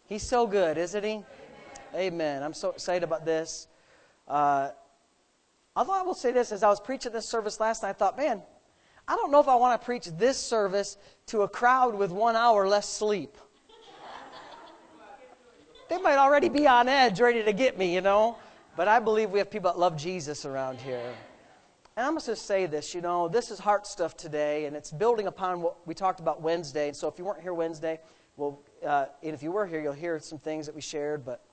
He's so good, isn't He? Amen. I'm so excited about this. Although I will say this, as I was preaching this service last night, I thought, man, I don't know if I want to preach this service to a crowd with 1 hour less sleep. They might already be on edge, ready to get me, But I believe we have people that love Jesus around here. And I'm going to just say this, this is heart stuff today, and it's building upon what we talked about Wednesday. And so if you weren't here Wednesday, and if you were here, you'll hear some things that we shared. But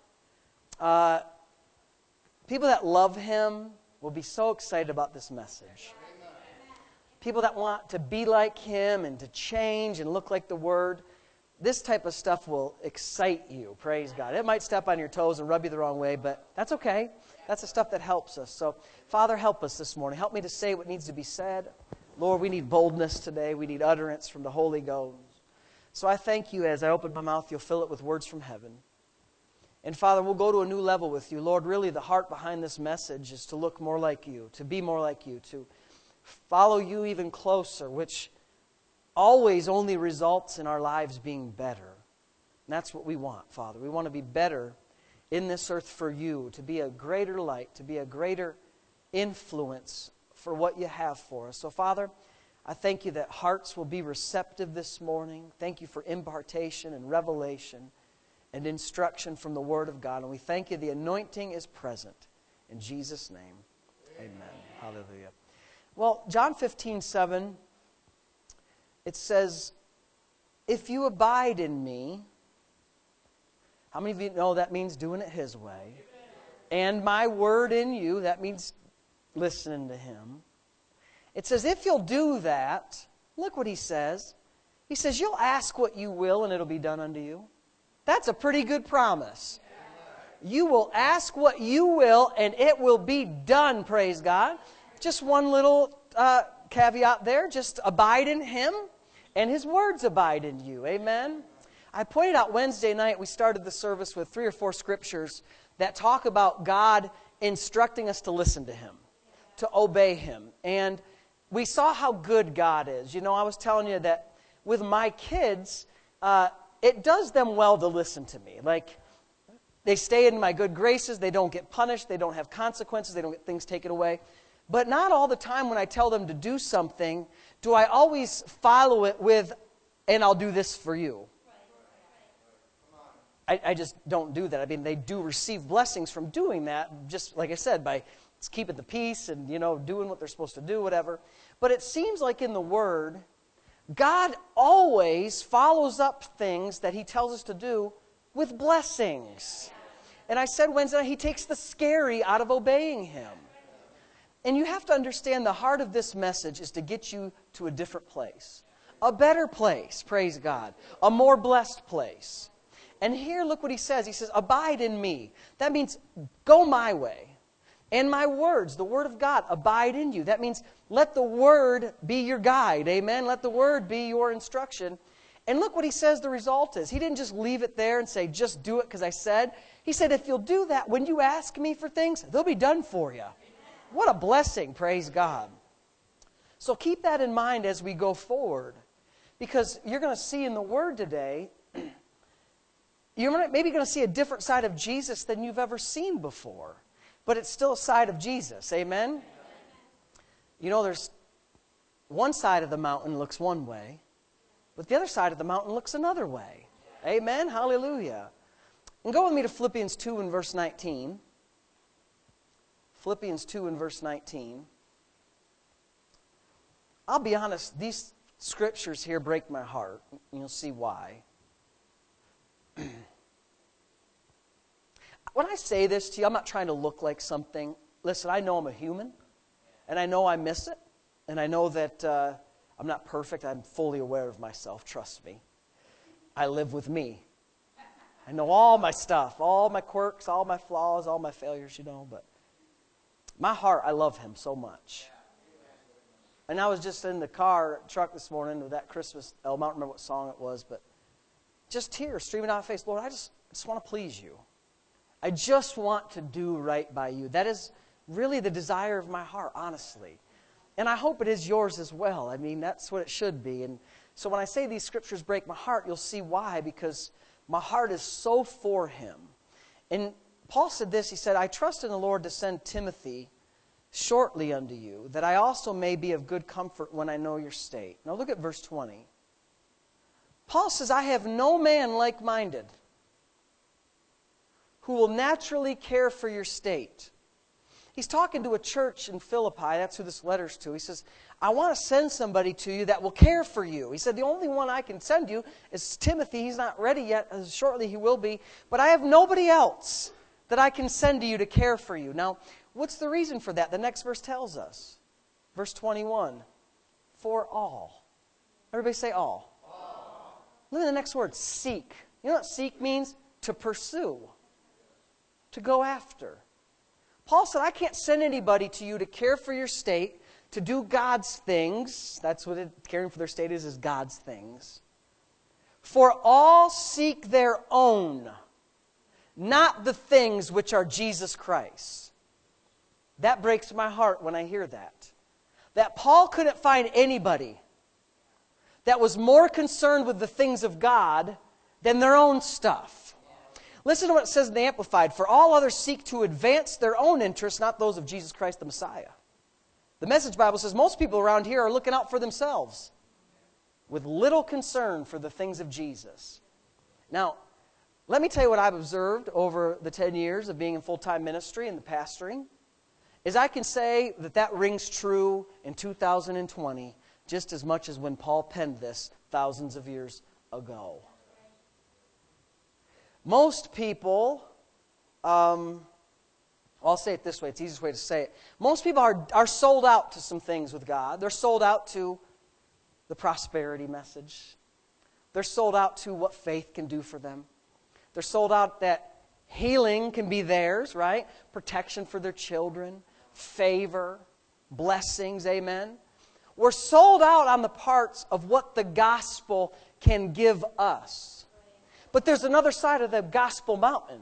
people that love Him will be so excited about this message. People that want to be like Him and to change and look like the Word, this type of stuff will excite you, praise God. It might step on your toes and rub you the wrong way, but that's okay. That's the stuff that helps us. So, Father, help us this morning. Help me to say what needs to be said. Lord, we need boldness today. We need utterance from the Holy Ghost. So I thank You as I open my mouth, You'll fill it with words from heaven. And Father, we'll go to a new level with You. Lord, really the heart behind this message is to look more like You, to be more like You, to follow You even closer, which always only results in our lives being better. And that's what we want, Father. We want to be better in this earth for You, to be a greater light, to be a greater influence for what You have for us. So, Father, I thank You that hearts will be receptive this morning. Thank You for impartation and revelation and instruction from the Word of God. And we thank You the anointing is present. In Jesus' name, amen. Hallelujah. Well, John 15:7, it says, if you abide in Me, how many of you know that means doing it His way? And my word in you, that means listening to Him. It says, if you'll do that, look what He says. He says, you'll ask what you will and it'll be done unto you. That's a pretty good promise. You will ask what you will and it will be done, praise God. Just one little caveat there. Just abide in Him and His words abide in you. Amen. I pointed out Wednesday night, we started the service with 3 or 4 scriptures that talk about God instructing us to listen to Him, to obey Him. And we saw how good God is. I was telling you that with my kids, it does them well to listen to me. Like, they stay in my good graces. They don't get punished. They don't have consequences. They don't get things taken away. But not all the time when I tell them to do something do I always follow it with, and I'll do this for you. I just don't do that. I mean, they do receive blessings from doing that, just like I said, by keeping the peace and, doing what they're supposed to do, whatever. But it seems like in the Word, God always follows up things that He tells us to do with blessings. And I said Wednesday night, He takes the scary out of obeying Him. And you have to understand the heart of this message is to get you to a different place. A better place, praise God. A more blessed place. And here, look what He says. He says, abide in Me. That means go my way. And my words, the Word of God, abide in you. That means let the Word be your guide. Amen? Let the Word be your instruction. And look what He says the result is. He didn't just leave it there and say, just do it because I said. He said, if you'll do that, when you ask Me for things, they'll be done for you. What a blessing, praise God. So keep that in mind as we go forward. Because you're going to see in the Word today, you're maybe going to see a different side of Jesus than you've ever seen before. But it's still a side of Jesus. Amen? There's one side of the mountain looks one way, but the other side of the mountain looks another way. Amen? Hallelujah. And go with me to Philippians 2 and verse 19. Philippians 2 and verse 19. I'll be honest, these scriptures here break my heart. You'll see why. When I say this to you, I'm not trying to look like something. Listen, I know I'm a human, and I know I miss it, and I know that I'm not perfect. I'm fully aware of myself, trust me. I live with me. I know all my stuff, all my quirks, all my flaws, all my failures, but my heart, I love Him so much. And I was just in the truck this morning with that Christmas album. I don't remember what song it was, but just tears streaming down my face. Lord, I just want to please You. I just want to do right by You. That is really the desire of my heart, honestly. And I hope it is yours as well. I mean, that's what it should be. And so when I say these scriptures break my heart, you'll see why. Because My heart is so for him. And Paul said this, he said, I trust in the Lord to send Timothy shortly unto you, that I also may be of good comfort when I know your state. Now look at verse 20. Paul says, I have no man like-minded who will naturally care for your state. He's talking to a church in Philippi. That's who this letter's to. He says, I want to send somebody to you that will care for you. He said, the only one I can send you is Timothy. He's not ready yet. Shortly he will be. But I have nobody else that I can send to you to care for you. Now, what's the reason for that? The next verse tells us. Verse 21. For all. Everybody say all. Look at the next word, seek. You know what seek means? To pursue. To go after. Paul said, I can't send anybody to you to care for your state, to do God's things. That's what caring for their state is God's things. For all seek their own, not the things which are Jesus Christ. That breaks my heart when I hear that. That Paul couldn't find anybody that was more concerned with the things of God than their own stuff. Listen to what it says in the Amplified. For all others seek to advance their own interests, not those of Jesus Christ the Messiah. The Message Bible says most people around here are looking out for themselves with little concern for the things of Jesus. Now, let me tell you what I've observed over the 10 years of being in full-time ministry and the pastoring, is I can say that that rings true in 2020 just as much as when Paul penned this thousands of years ago. Most people, I'll say it this way, it's the easiest way to say it. Most people are sold out to some things with God. They're sold out to the prosperity message. They're sold out to what faith can do for them. They're sold out that healing can be theirs, right? Protection for their children, favor, blessings, amen. We're sold out on the parts of what the gospel can give us. But there's another side of the gospel mountain.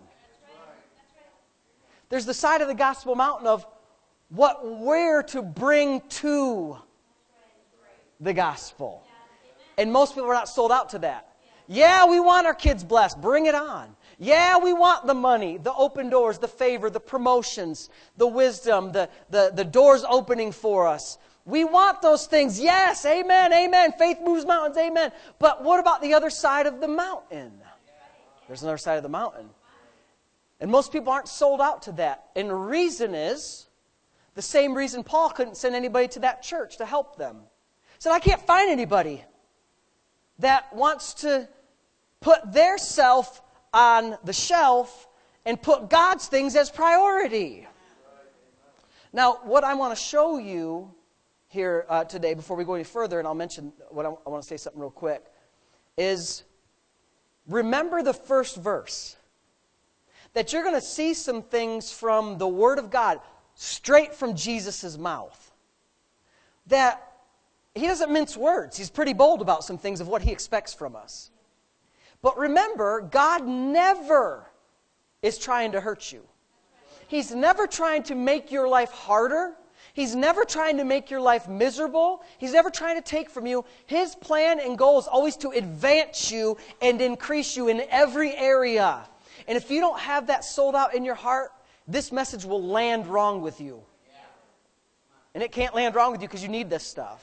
There's the side of the gospel mountain of what we're to bring to the gospel. And most people are not sold out to that. Yeah, we want our kids blessed. Bring it on. Yeah, we want the money, the open doors, the favor, the promotions, the wisdom, the doors opening for us. We want those things. Yes, amen, amen. Faith moves mountains, amen. But what about the other side of the mountain? There's another side of the mountain. And most people aren't sold out to that. And the reason is the same reason Paul couldn't send anybody to that church to help them. He said, I can't find anybody that wants to put their self on the shelf and put God's things as priority. Now, what I want to show you here today, before we go any further, and I'll mention what I want to say something real quick, is remember the first verse. That you're going to see some things from the Word of God, straight from Jesus' mouth. That He doesn't mince words. He's pretty bold about some things of what He expects from us. But remember, God never is trying to hurt you. He's never trying to make your life harder. He's never trying to make your life miserable. He's never trying to take from you. His plan and goal is always to advance you and increase you in every area. And if you don't have that sold out in your heart, this message will land wrong with you. And it can't land wrong with you because you need this stuff.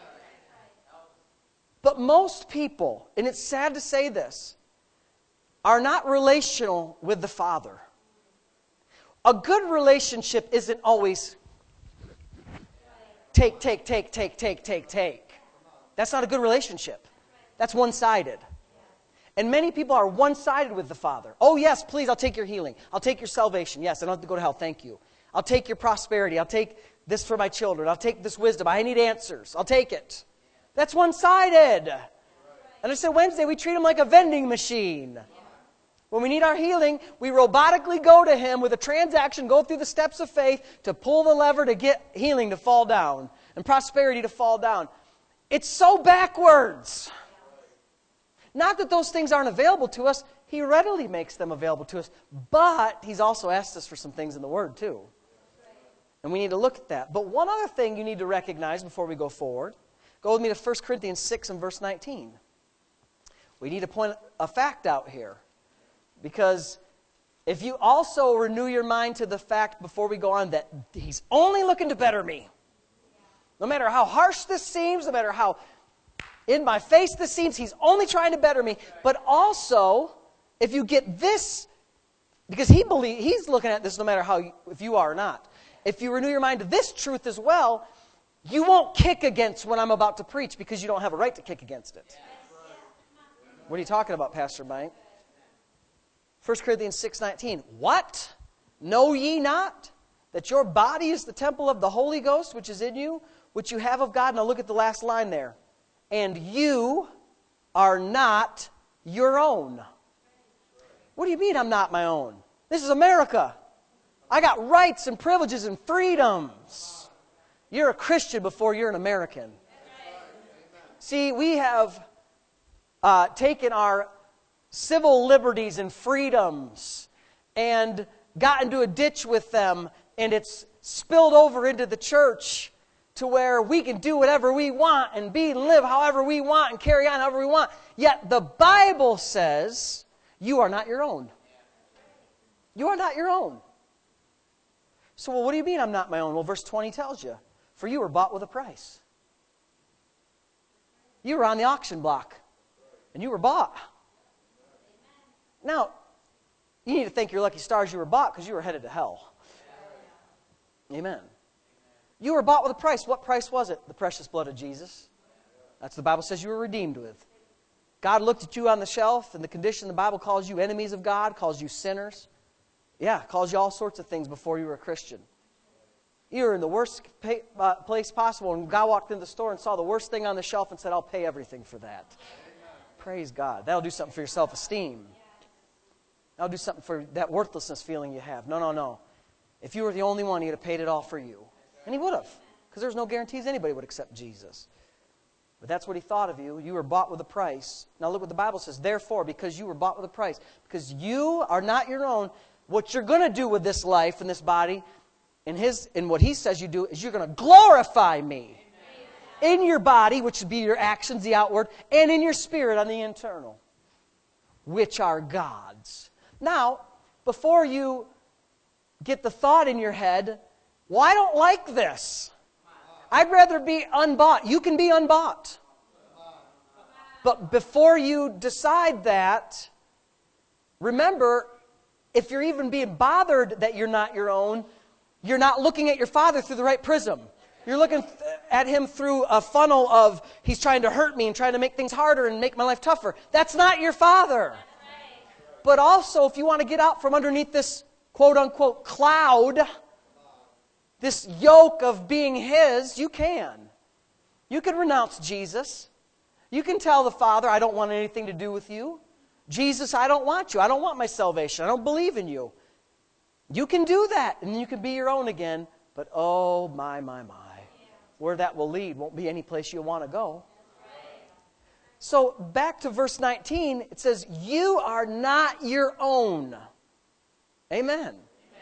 But most people, and it's sad to say this, are not relational with the Father. A good relationship isn't always take. That's not a good relationship. That's one-sided. And many people are one-sided with the Father. Oh, yes, please, I'll take your healing. I'll take your salvation. Yes, I don't have to go to hell. Thank you. I'll take your prosperity. I'll take this for my children. I'll take this wisdom. I need answers. I'll take it. That's one-sided. And I said Wednesday, we treat Him like a vending machine. When we need our healing, we robotically go to Him with a transaction, go through the steps of faith to pull the lever to get healing to fall down and prosperity to fall down. It's so backwards. Not that those things aren't available to us. He readily makes them available to us. But He's also asked us for some things in the Word too. And we need to look at that. But one other thing you need to recognize before we go forward. Go with me to 1 Corinthians 6 and verse 19. We need to point a fact out here. Because if you also renew your mind to the fact, before we go on, that He's only looking to better me. No matter how harsh this seems, no matter how in my face this seems, He's only trying to better me. But also, if you get this, because He's looking at this no matter if you are or not. If you renew your mind to this truth as well, you won't kick against what I'm about to preach because you don't have a right to kick against it. What are you talking about, Pastor Mike? 1 Corinthians 6:19. What? Know ye not that your body is the temple of the Holy Ghost which is in you, which you have of God? Now look at the last line there. And you are not your own. What do you mean I'm not my own? This is America. I got rights and privileges and freedoms. You're a Christian before you're an American. See, we have taken our civil liberties and freedoms and got into a ditch with them, and it's spilled over into the church to where we can do whatever we want and live however we want and carry on however we want. Yet the Bible says you are not your own. You are not your own. So, well, what do you mean I'm not my own? Well, verse 20 tells you, for you were bought with a price. You were on the auction block, and you were bought. Now, you need to thank your lucky stars you were bought, because you were headed to hell. Amen. You were bought with a price. What price was it? The precious blood of Jesus. That's what the Bible says you were redeemed with. God looked at you on the shelf, and the condition the Bible calls you enemies of God, calls you sinners. Yeah, calls you all sorts of things before you were a Christian. You were in the worst place possible, and God walked into the store and saw the worst thing on the shelf and said, I'll pay everything for that. Praise God. That'll do something for your self-esteem. That'll do something for that worthlessness feeling you have. No. If you were the only one, He would have paid it all for you. And He would have, because there's no guarantees anybody would accept Jesus. But that's what He thought of you. You were bought with a price. Now look what the Bible says. Therefore, because you were bought with a price, because you are not your own, what you're going to do with this life and this body, and what He says you do, is you're going to glorify Me. In your body, which would be your actions, the outward, and in your spirit on the internal, which are God's. Now, before you get the thought in your head, well, I don't like this. I'd rather be unbought. You can be unbought. But before you decide that, remember, if you're even being bothered that you're not your own, you're not looking at your Father through the right prism. You're looking at Him through a funnel of, He's trying to hurt me and trying to make things harder and make my life tougher. That's not your Father. But also, if you want to get out from underneath this quote-unquote cloud, this yoke of being His, you can. You can renounce Jesus. You can tell the Father, I don't want anything to do with you. Jesus, I don't want you. I don't want my salvation. I don't believe in you. You can do that, and you can be your own again. But oh, my. Where that will lead won't be any place you want to go. So back to verse 19, it says, you are not your own. Amen.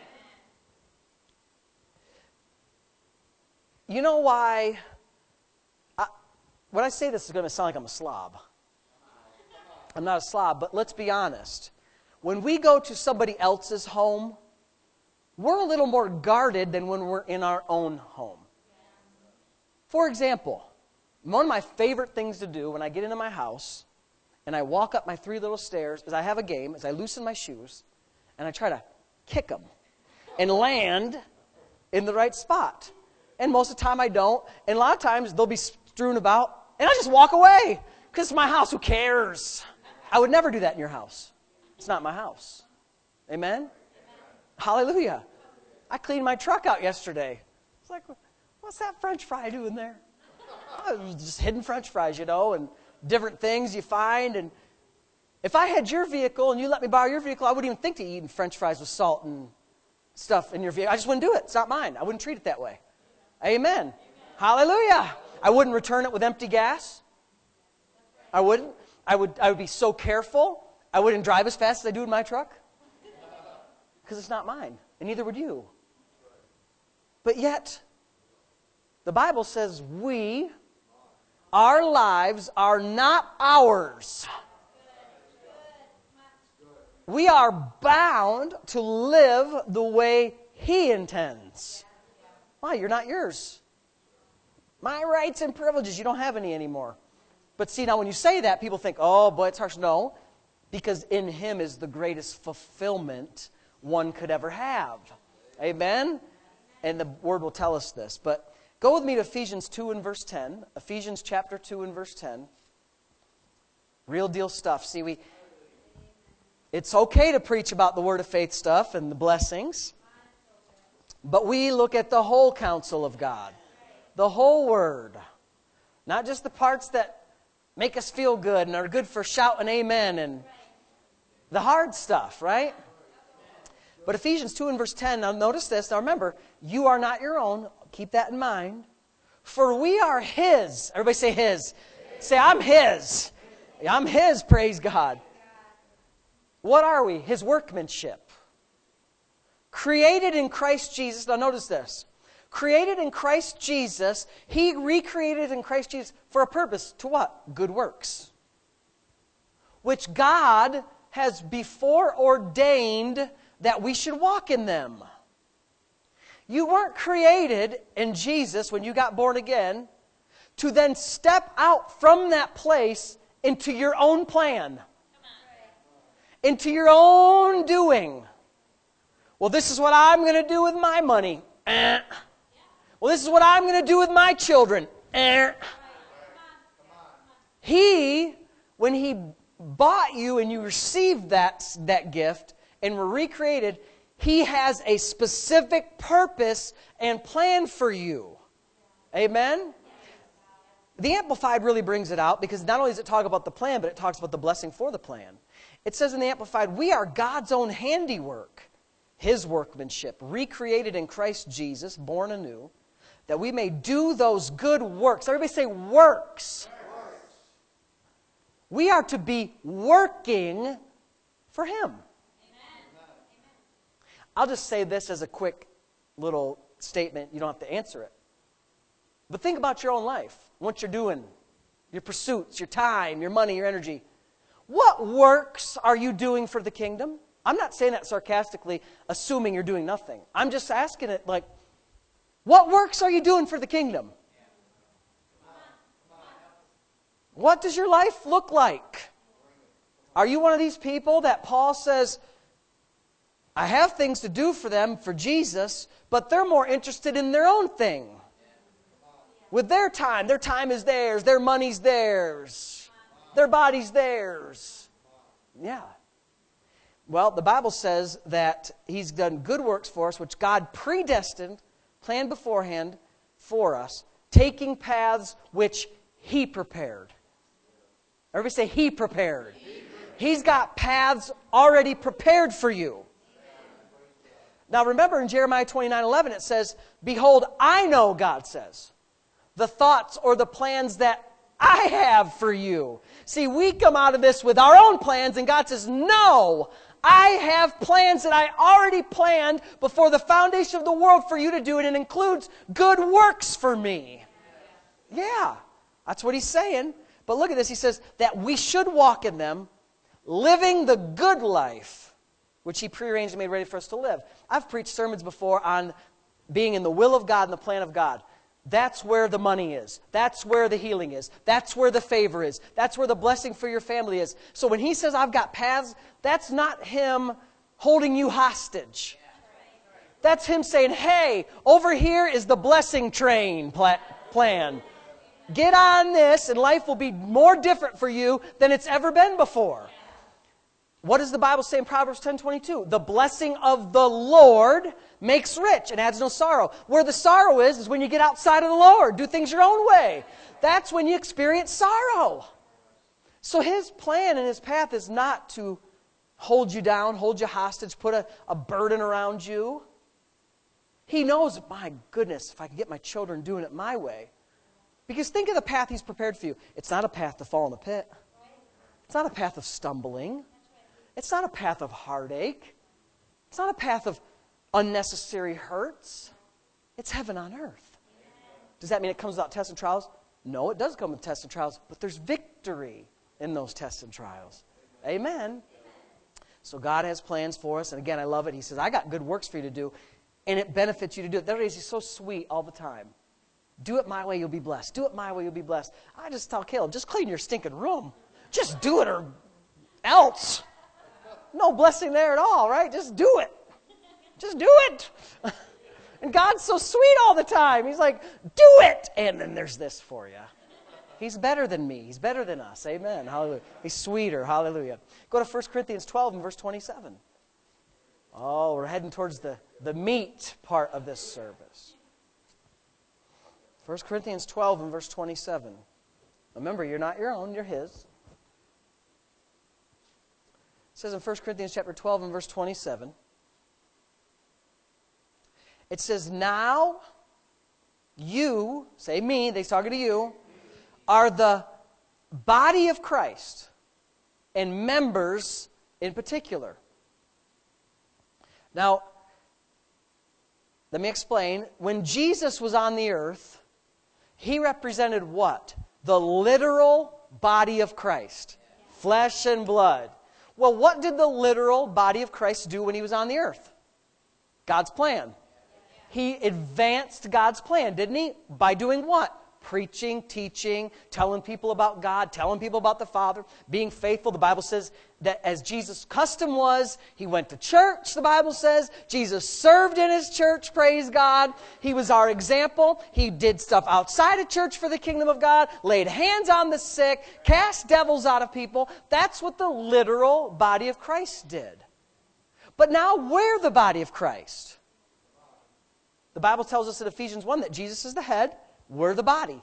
You know why? When I say this, it's going to sound like I'm a slob. I'm not a slob, but let's be honest. When we go to somebody else's home, we're a little more guarded than when we're in our own home. For example, one of my favorite things to do when I get into my house and I walk up my 3 little stairs is I have a game, is I loosen my shoes and I try to kick them and land in the right spot. And most of the time I don't. And a lot of times they'll be strewn about and I just walk away because it's my house. Who cares? I would never do that in your house. It's not my house. Amen? Hallelujah. I cleaned my truck out yesterday. It's like, what's that French fry doing there? Oh, it was just hidden French fries, and different things you find. And if I had your vehicle and you let me borrow your vehicle, I wouldn't even think to eat French fries with salt and stuff in your vehicle. I just wouldn't do it. It's not mine. I wouldn't treat it that way. Amen. Hallelujah. I wouldn't return it with empty gas. I wouldn't. I would be so careful. I wouldn't drive as fast as I do in my truck. Because it's not mine. And neither would you. But yet, the Bible says our lives are not ours. we are bound to live the way He intends. Why? You're not yours. My rights and privileges, you don't have any anymore. But see, now when you say that, people think, oh, boy, it's harsh. No, because in Him is the greatest fulfillment one could ever have. Amen? And the Word will tell us this. But go with me to Ephesians 2 and verse 10. Ephesians chapter 2 and verse 10. Real deal stuff. See, it's okay to preach about the Word of faith stuff and the blessings. But we look at the whole counsel of God. The whole Word. Not just the parts that make us feel good and are good for shouting amen and the hard stuff, right? But Ephesians 2 and verse 10, now notice this. Now remember, you are not your own. Keep that in mind. For we are His. Everybody say His. Say, I'm His. I'm His, praise God. What are we? His workmanship. Created in Christ Jesus. Now notice this. Created in Christ Jesus. He recreated in Christ Jesus for a purpose. To what? Good works. Which God has before ordained that we should walk in them. You weren't created in Jesus when you got born again to then step out from that place into your own plan. Into your own doing. Well, this is what I'm going to do with my money. Well, this is what I'm going to do with my children. He, when He bought you and you received that gift and were recreated, He has a specific purpose and plan for you. Amen? The Amplified really brings it out because not only does it talk about the plan, but it talks about the blessing for the plan. It says in the Amplified, we are God's own handiwork, His workmanship, recreated in Christ Jesus, born anew, that we may do those good works. Everybody say works. We are to be working for Him. Amen. I'll just say this as a quick little statement. You don't have to answer it. But think about your own life, what you're doing, your pursuits, your time, your money, your energy. What works are you doing for the kingdom? I'm not saying that sarcastically, assuming you're doing nothing. I'm just asking it like, what works are you doing for the kingdom? What does your life look like? Are you one of these people that Paul says, I have things to do for them, for Jesus, but they're more interested in their own thing? With their time is theirs, their money's theirs, their body's theirs. Yeah. Well, the Bible says that He's done good works for us, which God predestined, planned beforehand for us, taking paths which He prepared. Everybody say, He prepared. He's got paths already prepared for you. Now remember in Jeremiah 29:11 it says, behold, I know, God says, the thoughts or the plans that I have for you. See, we come out of this with our own plans and God says, no, I have plans that I already planned before the foundation of the world for you to do, and it includes good works for me. Yeah, that's what He's saying. But look at this. He says that we should walk in them, living the good life, which He prearranged and made ready for us to live. I've preached sermons before on being in the will of God and the plan of God. That's where the money is. That's where the healing is. That's where the favor is. That's where the blessing for your family is. So when He says, I've got paths, that's not Him holding you hostage. That's Him saying, hey, over here is the blessing train plan. Get on this and life will be more different for you than it's ever been before. What does the Bible say in Proverbs 10:22? The blessing of the Lord makes rich and adds no sorrow. Where the sorrow is when you get outside of the Lord, do things your own way. That's when you experience sorrow. So His plan and His path is not to hold you down, hold you hostage, put a burden around you. He knows, my goodness, if I can get my children doing it my way. Because think of the path He's prepared for you. It's not a path to fall in the pit. It's not a path of stumbling. It's not a path of heartache. It's not a path of unnecessary hurts. It's heaven on earth. Does that mean it comes without tests and trials? No, it does come with tests and trials, but there's victory in those tests and trials. Amen. So God has plans for us. And again, I love it. He says, I got good works for you to do. And it benefits you to do it. That is, he's so sweet all the time. Do it my way, you'll be blessed. Do it my way, you'll be blessed. I just tell Caleb, just clean your stinking room. Just do it or else. No blessing there at all, right? Just do it. Just do it. And God's so sweet all the time. He's like, do it. And then there's this for you. He's better than me. He's better than us. Amen. Hallelujah. He's sweeter. Hallelujah. Go to 1 Corinthians 12 and verse 27. Oh, we're heading towards the meat part of this service. 1 Corinthians 12 and verse 27. Remember, you're not your own, you're His. It says in 1 Corinthians chapter 12 and verse 27, it says, now you, say me, they're talking to you, are the body of Christ and members in particular. Now, let me explain. When Jesus was on the earth, He represented what? The literal body of Christ. Flesh and blood. Well, what did the literal body of Christ do when He was on the earth? God's plan. He advanced God's plan, didn't He? By doing what? Preaching, teaching, telling people about God, telling people about the Father, being faithful. The Bible says that as Jesus' custom was, He went to church, the Bible says. Jesus served in His church, praise God. He was our example. He did stuff outside of church for the kingdom of God, laid hands on the sick, cast devils out of people. That's what the literal body of Christ did. But now we're the body of Christ. The Bible tells us in Ephesians 1 that Jesus is the head, we're the body.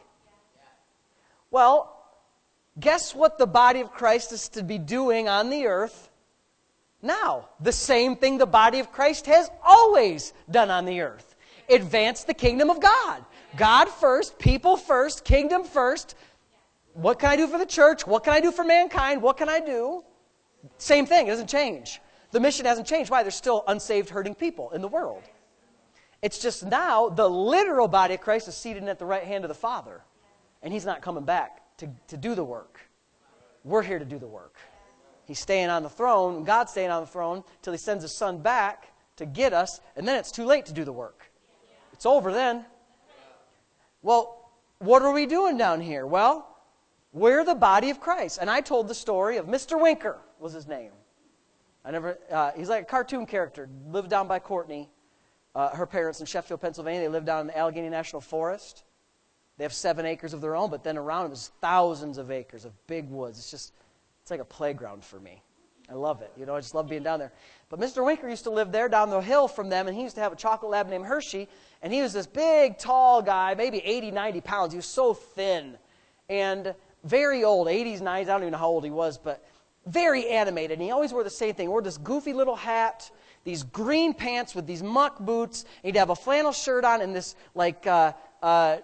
Well, guess what the body of Christ is to be doing on the earth now? The same thing the body of Christ has always done on the earth. Advance the kingdom of God. God first, people first, kingdom first. What can I do for the church? What can I do for mankind? What can I do? Same thing, it doesn't change. The mission hasn't changed. Why? There's still unsaved, hurting people in the world. It's just now the literal body of Christ is seated at the right hand of the Father. And He's not coming back to do the work. We're here to do the work. He's staying on the throne, and God's staying on the throne till He sends His Son back to get us, and then it's too late to do the work. It's over then. Well, what are we doing down here? Well, we're the body of Christ. And I told the story of Mr. Winker was his name. He's like a cartoon character, lived down by Courtney. Her parents in Sheffield, Pennsylvania. They live down in the Allegheny National Forest. They have 7 acres of their own, but then around them is thousands of acres of big woods. It's like a playground for me. I love it. I just love being down there. But Mr. Winker used to live there down the hill from them, and he used to have a chocolate lab named Hershey, and he was this big, tall guy, maybe 80, 90 pounds. He was so thin and very old, 80s, 90s. I don't even know how old he was, but very animated. And he always wore the same thing. He wore this goofy little hat, these green pants with these muck boots. He'd have a flannel shirt on and this a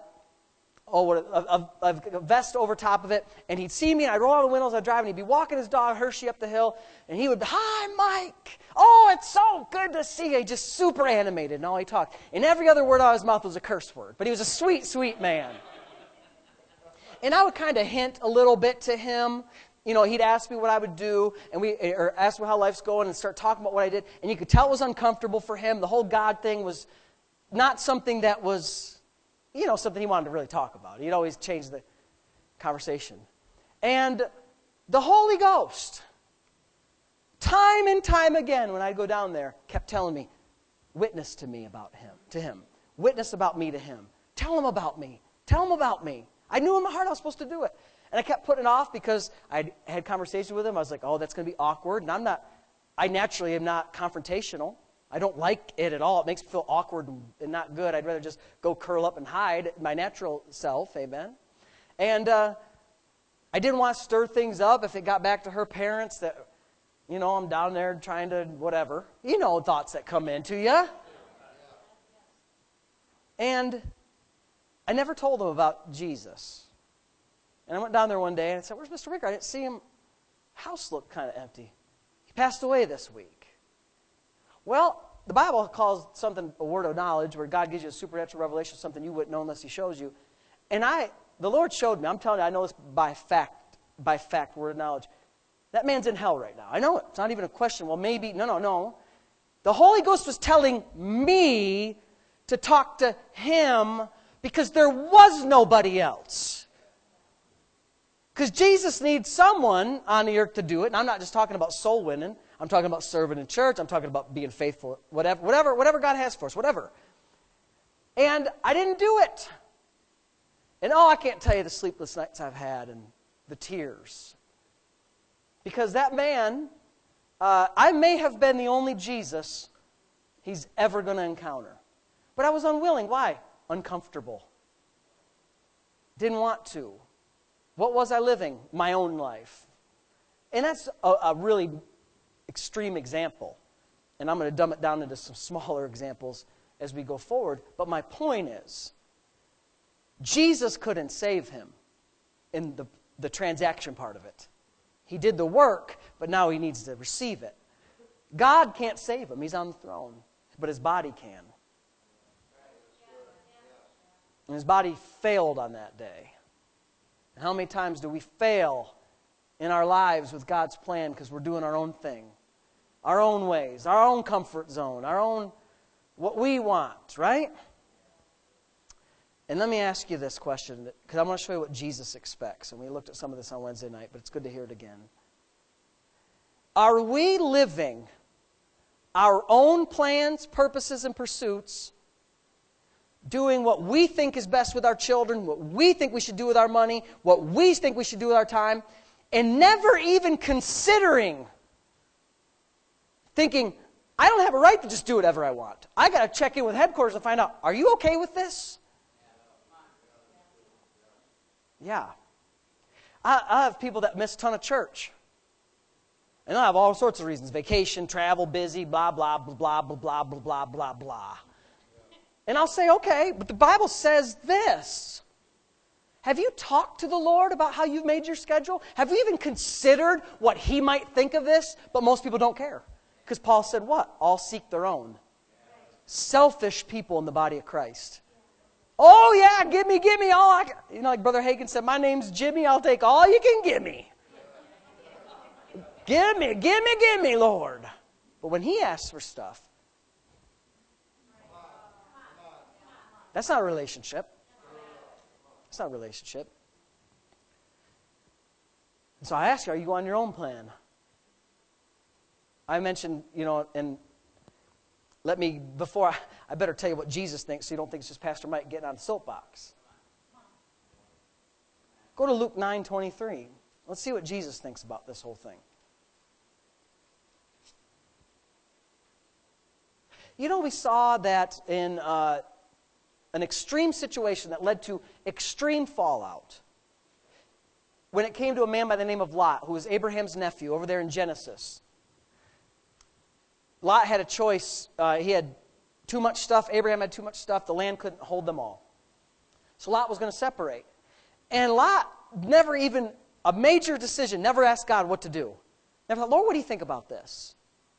vest over top of it. And he'd see me, and I'd roll out the windows, I'd drive, and he'd be walking his dog Hershey up the hill, and he would, hi, Mike. Oh, it's so good to see you. He's just super animated, and all he talked. And every other word out of his mouth was a curse word. But he was a sweet, sweet man. And I would kind of hint a little bit to him. He'd ask me what I would do, or ask me how life's going, and start talking about what I did. And you could tell it was uncomfortable for him. The whole God thing was not something that was, something he wanted to really talk about. He'd always change the conversation. And the Holy Ghost, time and time again, when I'd go down there, kept telling me, witness to me about him, to him. Witness about me to him. Tell him about me. Tell him about me. I knew in my heart I was supposed to do it. And I kept putting it off because I had conversations with him. I was like, oh, that's going to be awkward. And I naturally am not confrontational. I don't like it at all. It makes me feel awkward and not good. I'd rather just go curl up and hide my natural self. Amen. And I didn't want to stir things up if it got back to her parents that, I'm down there trying to whatever. Thoughts that come into you. And I never told them about Jesus. And I went down there one day and I said, where's Mr. Winker? I didn't see him. House looked kind of empty. He passed away this week. Well, the Bible calls something a word of knowledge, where God gives you a supernatural revelation, something you wouldn't know unless He shows you. And the Lord showed me, I'm telling you, I know this by fact, word of knowledge. That man's in hell right now. I know it. It's not even a question. Well, maybe. No. The Holy Ghost was telling me to talk to him because there was nobody else. Because Jesus needs someone on the earth to do it. And I'm not just talking about soul winning. I'm talking about serving in church. I'm talking about being faithful. Whatever God has for us. Whatever. And I didn't do it. And I can't tell you the sleepless nights I've had and the tears. Because that man, I may have been the only Jesus he's ever going to encounter. But I was unwilling. Why? Uncomfortable. Didn't want to. What was I living? My own life. And that's a really extreme example. And I'm going to dumb it down into some smaller examples as we go forward. But my point is, Jesus couldn't save him in the transaction part of it. He did the work, but now he needs to receive it. God can't save him. He's on the throne. But his body can. And his body failed on that day. And how many times do we fail in our lives with God's plan because we're doing our own thing? Our own ways, our own comfort zone, our own, what we want, right? And let me ask you this question, because I want to show you what Jesus expects. And we looked at some of this on Wednesday night, but it's good to hear it again. Are we living our own plans, purposes, and pursuits, doing what we think is best with our children, what we think we should do with our money, what we think we should do with our time, and never even considering thinking, I don't have a right to just do whatever I want. I got to check in with headquarters and find out, are you okay with this? Yeah. I have people that miss a ton of church. And I have all sorts of reasons. Vacation, travel, busy, blah, blah, blah, blah, blah, blah, blah, blah, blah, blah. And I'll say, okay, but the Bible says this. Have you talked to the Lord about how you've made your schedule? Have you even considered what He might think of this? But most people don't care. Because Paul said what? All seek their own. Selfish people in the body of Christ. Oh yeah, give me all I can. You know, like Brother Hagin said, my name's Jimmy, I'll take all you can give me. Give me, Lord. But when He asks for stuff, that's not a relationship. It's not a relationship. And so I ask you, are you on your own plan? I mentioned, and I better tell you what Jesus thinks so you don't think it's just Pastor Mike getting on a soapbox. Go to Luke 9:23. Let's see what Jesus thinks about this whole thing. We saw that in an extreme situation that led to extreme fallout. When it came to a man by the name of Lot, who was Abraham's nephew, over there in Genesis. Lot had a choice. He had too much stuff. Abraham had too much stuff. The land couldn't hold them all. So Lot was going to separate. And Lot never even, a major decision, never asked God what to do. Never thought, Lord, what do you think about this?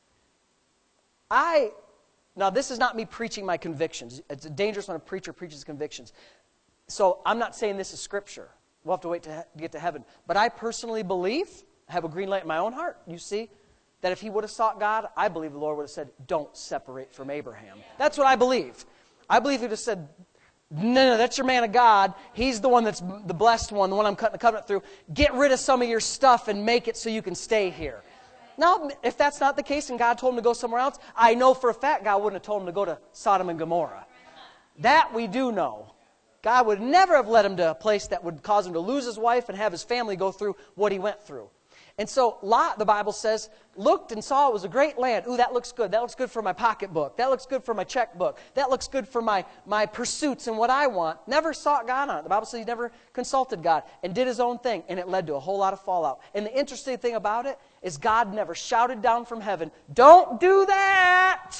Now, this is not me preaching my convictions. It's dangerous when a preacher preaches convictions. So I'm not saying this is Scripture. We'll have to wait to get to heaven. But I personally believe, I have a green light in my own heart, you see, that if he would have sought God, I believe the Lord would have said, don't separate from Abraham. That's what I believe. I believe he would have said, no, that's your man of God. He's the one that's the blessed one, the one I'm cutting the covenant through. Get rid of some of your stuff and make it so you can stay here. Now, if that's not the case and God told him to go somewhere else, I know for a fact God wouldn't have told him to go to Sodom and Gomorrah. That we do know. God would never have led him to a place that would cause him to lose his wife and have his family go through what he went through. And so Lot, the Bible says, looked and saw it was a great land. Ooh, that looks good. That looks good for my pocketbook. That looks good for my checkbook. That looks good for my pursuits and what I want. Never sought God on it. The Bible says he never consulted God and did his own thing. And it led to a whole lot of fallout. And the interesting thing about it is God never shouted down from heaven, don't do that.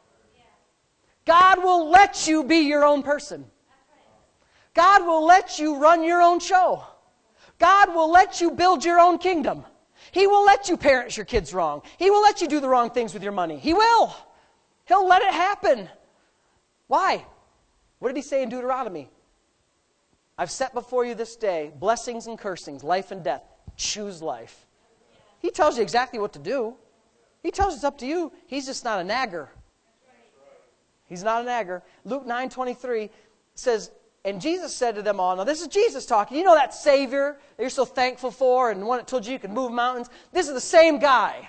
God will let you be your own person. God will let you run your own show. God will let you build your own kingdom. He will let you parent your kids wrong. He will let you do the wrong things with your money. He will. He'll let it happen. Why? What did he say in Deuteronomy? I've set before you this day blessings and cursings, life and death. Choose life. He tells you exactly what to do. He tells you it's up to you. He's just not a nagger. He's not a nagger. Luke 9:23 says, and Jesus said to them all, now this is Jesus talking. You know that Savior that you're so thankful for and the one that told you you could move mountains? This is the same guy.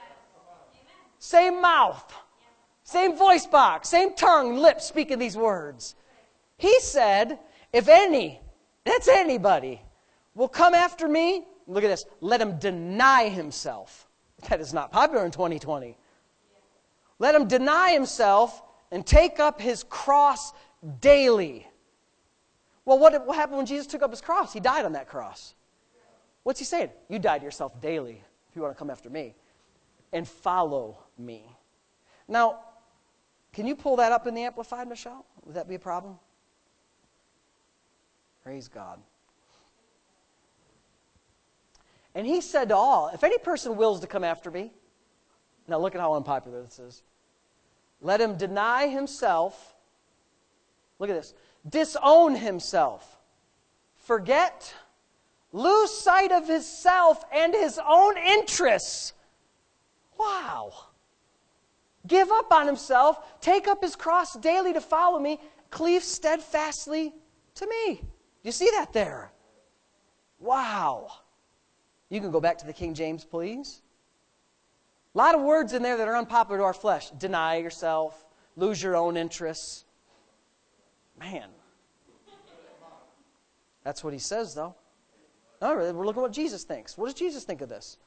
Same mouth. Same voice box. Same tongue and lips speaking these words. He said, if any, that's anybody, will come after me, look at this, let him deny himself. That is not popular in 2020. Let him deny himself and take up his cross daily. Well, what happened when Jesus took up his cross? He died on that cross. What's he saying? You die to yourself daily if you want to come after me. And follow me. Now, can you pull that up in the Amplified, Michelle? Would that be a problem? Praise God. And he said to all, if any person wills to come after me, now look at how unpopular this is. Let him deny himself. Look at this. Disown himself. Forget. Lose sight of himself and his own interests. Wow. Give up on himself. Take up his cross daily to follow me. Cleave steadfastly to me. Do you see that there? Wow. You can go back to the King James, please. A lot of words in there that are unpopular to our flesh. Deny yourself. Lose your own interests. Man. That's what he says, though. All right, we're looking at what Jesus thinks. What does Jesus think of this?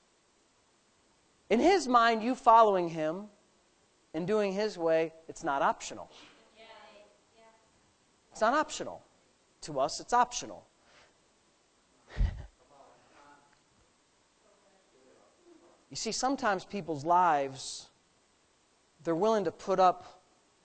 In his mind, you following him and doing his way, it's not optional. It's not optional. To us, it's optional. You see, sometimes people's lives, they're willing to put up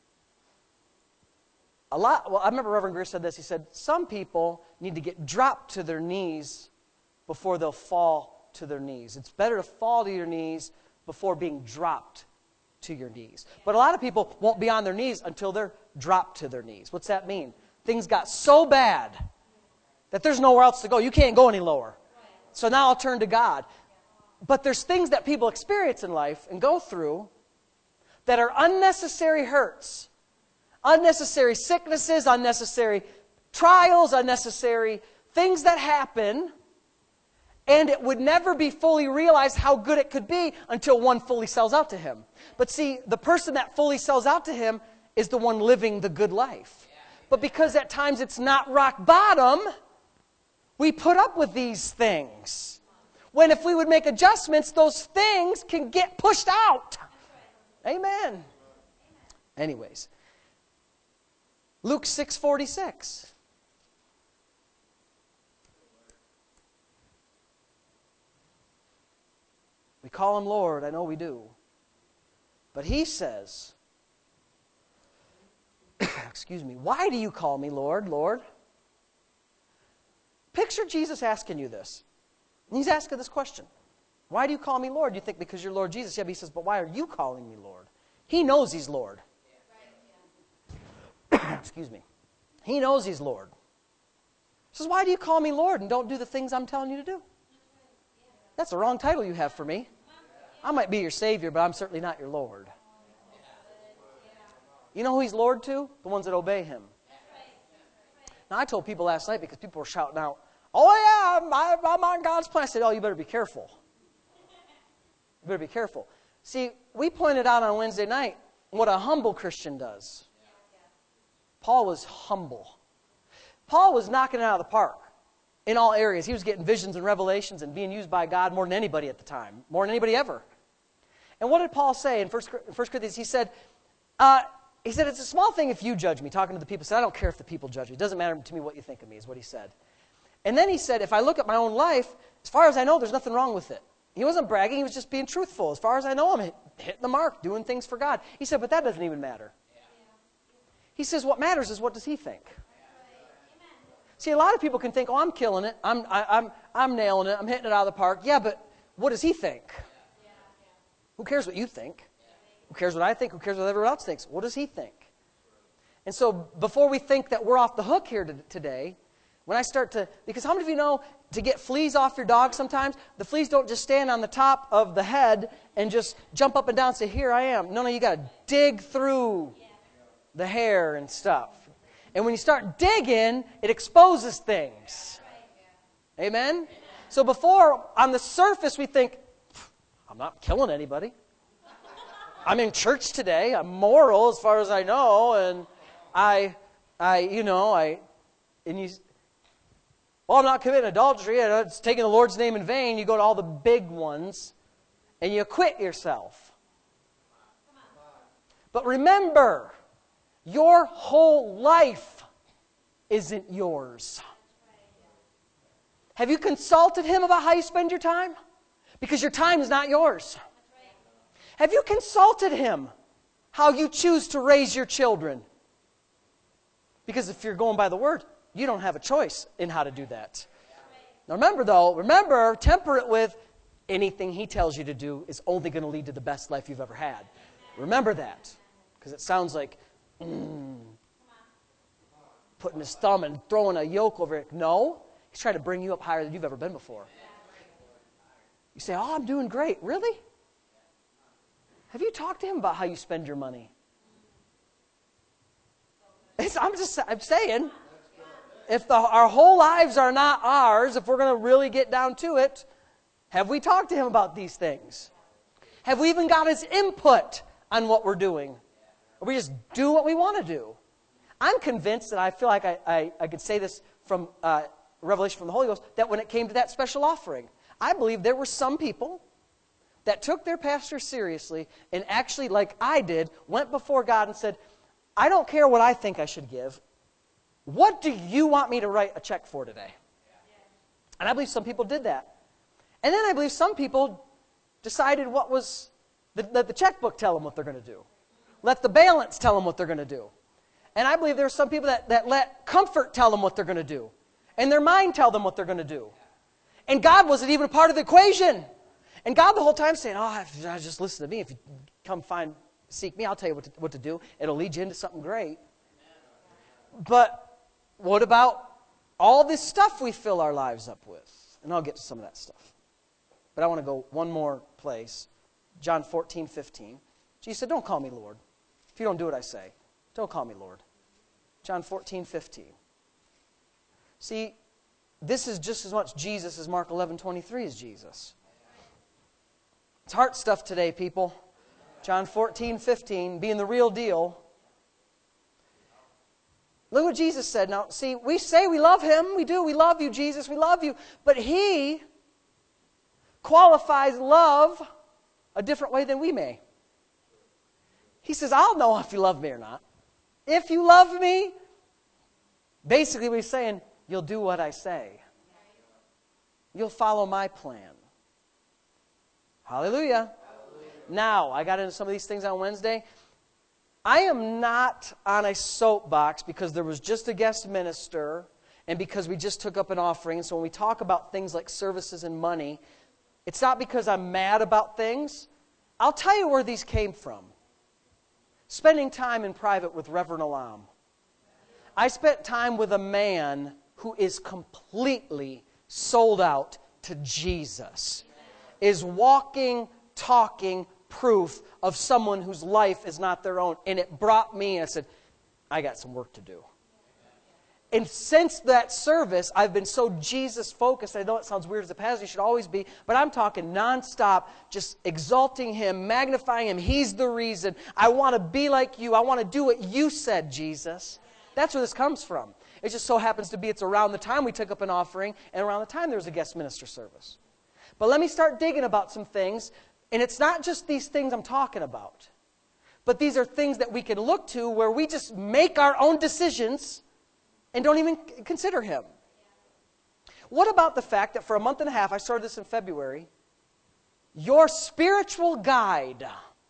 a lot. Well, I remember Reverend Greer said this. He said, some people need to get dropped to their knees before they'll fall to their knees. It's better to fall to your knees before being dropped to your knees. But a lot of people won't be on their knees until they're dropped to their knees. What's that mean? Things got so bad that there's nowhere else to go. You can't go any lower. So now I'll turn to God. But there's things that people experience in life and go through that are unnecessary hurts, unnecessary sicknesses, unnecessary trials, unnecessary things that happen, and it would never be fully realized how good it could be until one fully sells out to him. But see, the person that fully sells out to him is the one living the good life. But because at times it's not rock bottom, we put up with these things. When if we would make adjustments, those things can get pushed out. Amen. Anyways, Luke 6:46. We call him Lord, I know we do. But he says, excuse me, why do you call me Lord, Lord? Picture Jesus asking you this. And he's asking this question. Why do you call me Lord? You think because you're Lord Jesus. Yeah, but he says, but why are you calling me Lord? He knows he's Lord. Excuse me. He knows he's Lord. He says, why do you call me Lord and don't do the things I'm telling you to do? That's the wrong title you have for me. I might be your Savior, but I'm certainly not your Lord. You know who he's Lord to? The ones that obey him. Now, I told people last night because people were shouting out, oh yeah, I'm on God's plan. I said, oh, you better be careful. You better be careful. See, we pointed out on Wednesday night what a humble Christian does. Paul was humble. Paul was knocking it out of the park in all areas. He was getting visions and revelations and being used by God more than anybody at the time, more than anybody ever. And what did Paul say in 1 Corinthians? He said, it's a small thing if you judge me, talking to the people. He said, I don't care if the people judge me. It doesn't matter to me what you think of me, is what he said. And then he said, if I look at my own life, as far as I know, there's nothing wrong with it. He wasn't bragging. He was just being truthful. As far as I know, I'm hitting the mark, doing things for God. He said, but that doesn't even matter. He says, what matters is what does he think? See, a lot of people can think, oh, I'm killing it. I'm nailing it. I'm hitting it out of the park. Yeah, but what does he think? Who cares what you think? Who cares what I think? Who cares what everyone else thinks? What does he think? And so before we think that we're off the hook here today, when I start to, because how many of you know to get fleas off your dog sometimes, the fleas don't just stand on the top of the head and just jump up and down and say, here I am. No, you got to dig through the hair and stuff. And when you start digging, it exposes things. Amen? So before, on the surface, we think, I'm not killing anybody. I'm in church today. I'm moral as far as I know. And I'm not committing adultery. It's taking the Lord's name in vain. You go to all the big ones and you acquit yourself. But remember, your whole life isn't yours. Have you consulted Him about how you spend your time? Because your time is not yours. Have you consulted Him how you choose to raise your children? Because if you're going by the Word, you don't have a choice in how to do that. Now remember, temper it with anything He tells you to do is only going to lead to the best life you've ever had. Remember that. Because it sounds like putting his thumb and throwing a yoke over it. No, He's trying to bring you up higher than you've ever been before. You say, oh, I'm doing great. Really? Have you talked to Him about how you spend your money? I'm saying, if our whole lives are not ours, if we're going to really get down to it, have we talked to Him about these things? Have we even got His input on what we're doing? Or we just do what we want to do? I'm convinced, and I feel like I could say this from revelation from the Holy Ghost, that when it came to that special offering, I believe there were some people that took their pastor seriously and actually, like I did, went before God and said, I don't care what I think I should give. What do you want me to write a check for today? And I believe some people did that. And then I believe some people decided what was, let the checkbook tell them what they're going to do. Let the balance tell them what they're going to do. And I believe there are some people that let comfort tell them what they're going to do. And their mind tell them what they're going to do. And God wasn't even a part of the equation. And God the whole time saying, just listen to me. If you come seek me, I'll tell you what to do. It'll lead you into something great. But what about all this stuff we fill our lives up with? And I'll get to some of that stuff. But I want to go one more place. John 14:15. Jesus said, don't call me Lord. If you don't do what I say, don't call me Lord. John 14:15. See, this is just as much Jesus as Mark 11:23 is Jesus. It's heart stuff today, people. John 14:15, being the real deal. Look what Jesus said. Now, see, we say we love Him. We do. We love you, Jesus. We love you. But He qualifies love a different way than we may. He says, I'll know if you love me or not. If you love me, basically what He's saying, you'll do what I say. You'll follow my plan. Hallelujah. Now, I got into some of these things on Wednesday. I am not on a soapbox because there was just a guest minister and because we just took up an offering. So when we talk about things like services and money, it's not because I'm mad about things. I'll tell you where these came from. Spending time in private with Reverend Alam. I spent time with a man who is completely sold out to Jesus. Is walking, talking proof of someone whose life is not their own. And it brought me, and I said, I got some work to do. And since that service, I've been so Jesus-focused. I know it sounds weird as a pastor, you should always be, but I'm talking nonstop, just exalting Him, magnifying Him. He's the reason. I want to be like you. I want to do what you said, Jesus. That's where this comes from. It just so happens to be it's around the time we took up an offering, and around the time there was a guest minister service. But let me start digging about some things. And it's not just these things I'm talking about. But these are things that we can look to where we just make our own decisions and don't even consider Him. What about the fact that for a month and a half, I started this in February, your spiritual guide,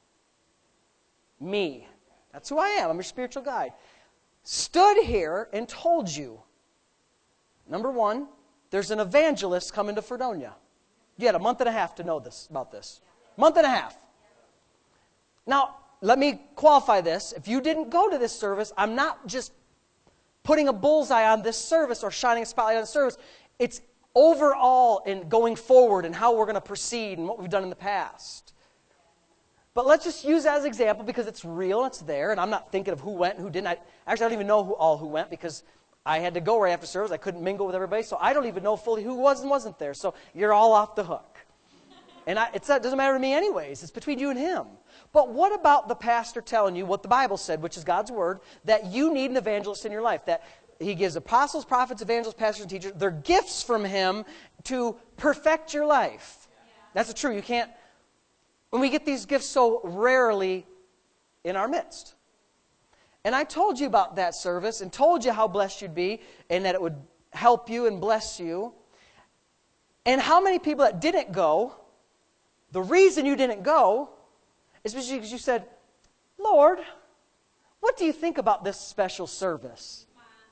me, that's who I am, I'm your spiritual guide, stood here and told you, number one, there's an evangelist coming to Fredonia. You had a month and a half to know about this. Month and a half. Now, let me qualify this. If you didn't go to this service, I'm not just putting a bullseye on this service or shining a spotlight on the service. It's overall in going forward and how we're going to proceed and what we've done in the past. But let's just use that as an example because it's real and it's there, and I'm not thinking of who went and who didn't. I don't even know who went because I had to go right after service. I couldn't mingle with everybody, so I don't even know fully who was and wasn't there. So you're all off the hook. And it doesn't matter to me anyways. It's between you and him. But what about the pastor telling you what the Bible said, which is God's word, that you need an evangelist in your life, that he gives apostles, prophets, evangelists, pastors, and teachers. They're gifts from him to perfect your life. That's the truth. You can't... When we get these gifts so rarely in our midst. And I told you about that service and told you how blessed you'd be and that it would help you and bless you. And how many people that didn't go, the reason you didn't go is because you said, Lord, what do you think about this special service?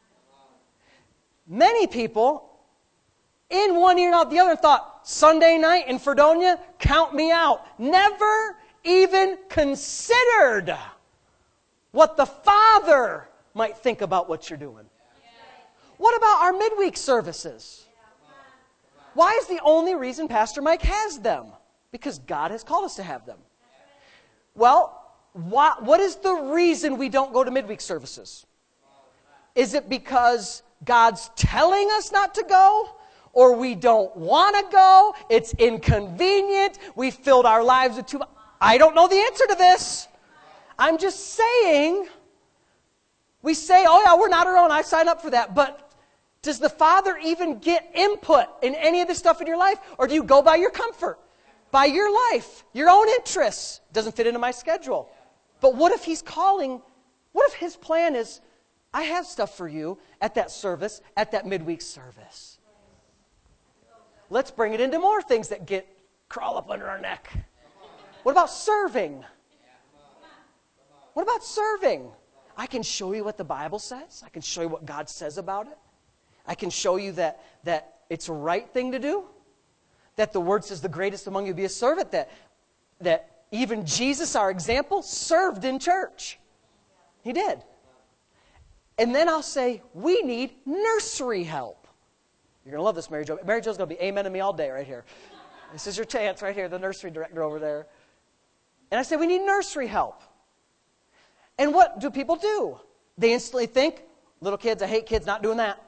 Many people, in one ear and out the other, thought, Sunday night in Fredonia, count me out. Never even considered what the Father might think about what you're doing. What about our midweek services? Why is the only reason Pastor Mike has them? Because God has called us to have them. Well, what is the reason we don't go to midweek services? Is it because God's telling us not to go? Or we don't want to go? It's inconvenient. We filled our lives with too much. I don't know the answer to this. I'm just saying, we say, oh yeah, we're not our own. I signed up for that. But does the Father even get input in any of this stuff in your life? Or do you go by your comfort? By your life? Your own interests? Doesn't fit into my schedule. But what if He's calling? What if His plan is, I have stuff for you at that service, at that midweek service. Let's bring it into more things that crawl up under our neck. What about serving? What about serving? I can show you what the Bible says. I can show you what God says about it. I can show you that it's a right thing to do. That the Word says the greatest among you be a servant. That even Jesus, our example, served in church. He did. And then I'll say, we need nursery help. You're going to love this, Mary Jo. Mary Jo's going to be amen to me all day right here. This is your chance right here, the nursery director over there. And I say, we need nursery help. And what do people do? They instantly think, little kids, I hate kids, not doing that.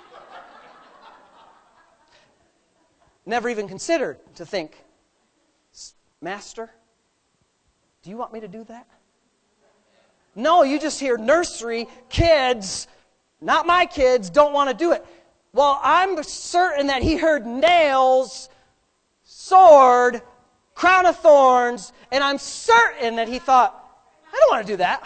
Never even considered to think, Master, do you want me to do that? No, you just hear nursery, kids, not my kids, don't want to do it. Well, I'm certain that he heard nails, sword, crown of thorns, and I'm certain that he thought, I don't want to do that.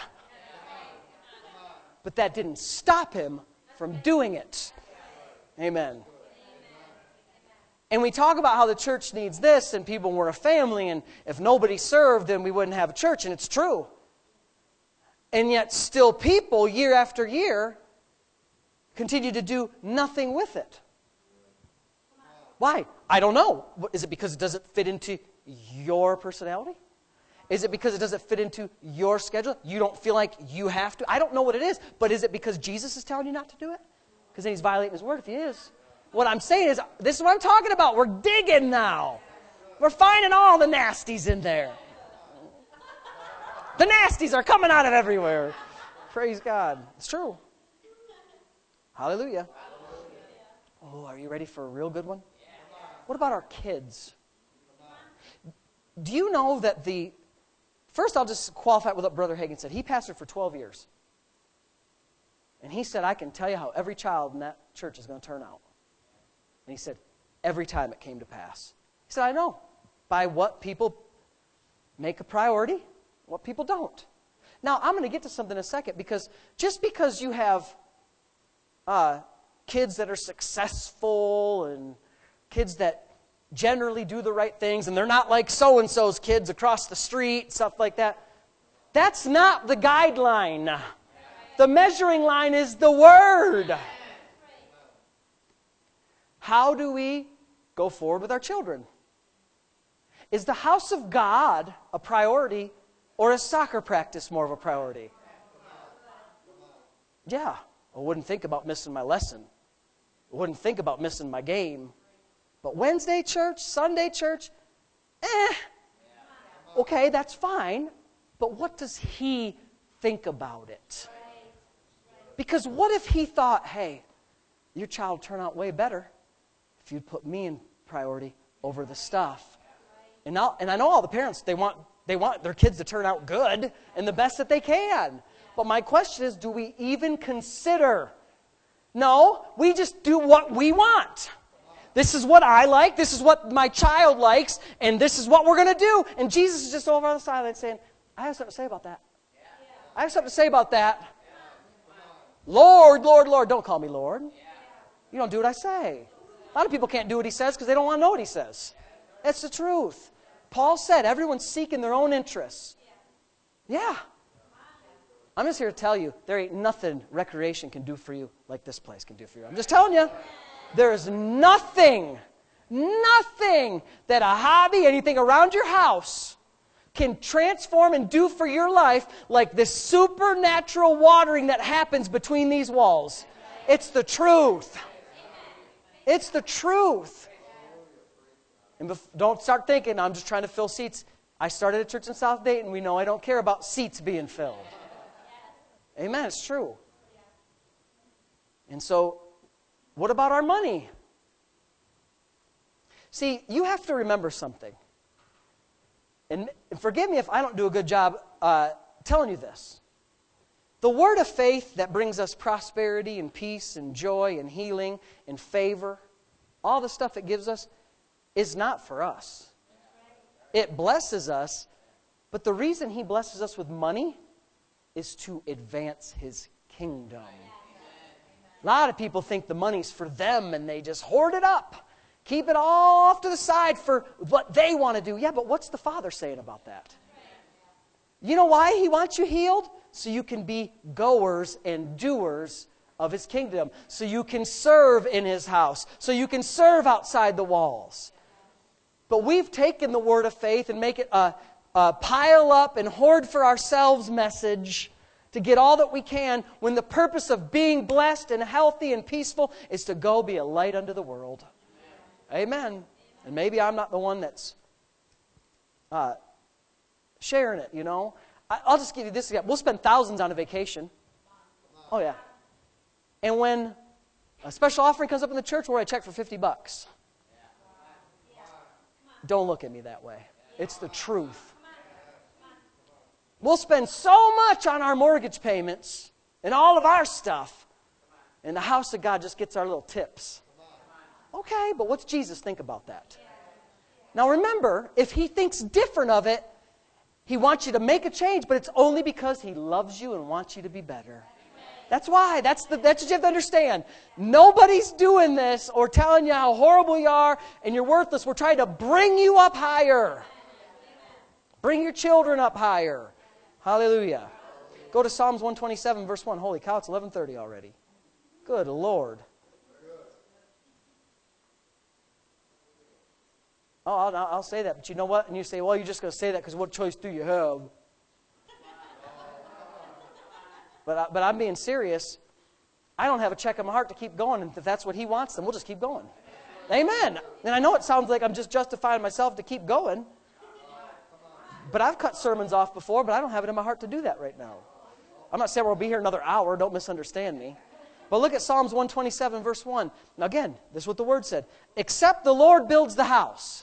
But that didn't stop him from doing it. Amen. And we talk about how the church needs this, and people were a family, and if nobody served, then we wouldn't have a church, and it's true. And yet still people, year after year, continue to do nothing with it. Why? I don't know. Is it because it doesn't fit into your personality? Is it because it doesn't fit into your schedule? You don't feel like you have to? I don't know what it is, but is it because Jesus is telling you not to do it? Because then He's violating His word if He is. What I'm saying is, this is what I'm talking about. We're digging now. We're finding all the nasties in there. The nasties are coming out of everywhere. Praise God. It's true. Hallelujah. Oh, are you ready for a real good one? What about our kids? Do you know that first I'll just qualify it with what Brother Hagin said. He pastored for 12 years. And he said, I can tell you how every child in that church is going to turn out. And he said, every time it came to pass. He said, I know. By what people make a priority, what people don't. Now, I'm going to get to something in a second, because just because you have kids that are successful and kids that generally do the right things, and they're not like so-and-so's kids across the street, stuff like that, that's not the guideline. The measuring line is the Word. How do we go forward with our children? Is the house of God a priority, or is soccer practice more of a priority? Yeah. I wouldn't think about missing my lesson. I wouldn't think about missing my game. But Wednesday church, Sunday church, okay, that's fine. But what does he think about it? Because what if he thought, hey, your child would turn out way better if you'd put me in priority over the stuff. And I know all the parents, they want their kids to turn out good and the best that they can. But my question is, do we even consider? No, we just do what we want. This is what I like, this is what my child likes, and this is what we're going to do. And Jesus is just over on the sideline saying, I have something to say about that. I have something to say about that. Lord, Lord, Lord. Don't call me Lord. You don't do what I say. A lot of people can't do what he says because they don't want to know what he says. That's the truth. Paul said everyone's seeking their own interests. Yeah. I'm just here to tell you, there ain't nothing recreation can do for you like this place can do for you. I'm just telling you, there is nothing that a hobby, anything around your house can transform and do for your life like this supernatural watering that happens between these walls. It's the truth. It's the truth. And don't start thinking, I'm just trying to fill seats. I started a church in South Dayton. We know I don't care about seats being filled. Amen. It's true. And so, what about our money? See, you have to remember something. And forgive me if I don't do a good job telling you this. The word of faith that brings us prosperity and peace and joy and healing and favor, all the stuff it gives us, is not for us. It blesses us, but the reason he blesses us with money is to advance his kingdom. A lot of people think the money's for them and they just hoard it up. Keep it all off to the side for what they want to do. Yeah, but what's the Father saying about that? You know why he wants you healed? So you can be goers and doers of his kingdom. So you can serve in his house. So you can serve outside the walls. But we've taken the word of faith and make it a pile up and hoard for ourselves message to get all that we can when the purpose of being blessed and healthy and peaceful is to go be a light unto the world. Amen. And maybe I'm not the one that's sharing it, you know. I'll just give you this. We'll spend thousands on a vacation. Oh, yeah. And when a special offering comes up in the church, we'll write a check for $50. Don't look at me that way. It's the truth. We'll spend so much on our mortgage payments and all of our stuff, and the house of God just gets our little tips. Okay, but what's Jesus think about that? Now remember, if he thinks different of it, he wants you to make a change, but it's only because he loves you and wants you to be better. That's why. That's what you have to understand. Nobody's doing this or telling you how horrible you are and you're worthless. We're trying to bring you up higher. Bring your children up higher. Hallelujah. Go to Psalms 127, verse 1. Holy cow, it's 11:30 already. Good Lord. Oh, I'll say that, but you know what? And you say, well, you're just going to say that because what choice do you have? But I'm being serious. I don't have a check in my heart to keep going, and if that's what he wants, then we'll just keep going. Amen. And I know it sounds like I'm just justifying myself to keep going. But I've cut sermons off before, but I don't have it in my heart to do that right now. I'm not saying we'll be here another hour. Don't misunderstand me. But look at Psalms 127, verse 1. Now again, this is what the Word said. Except the Lord builds the house.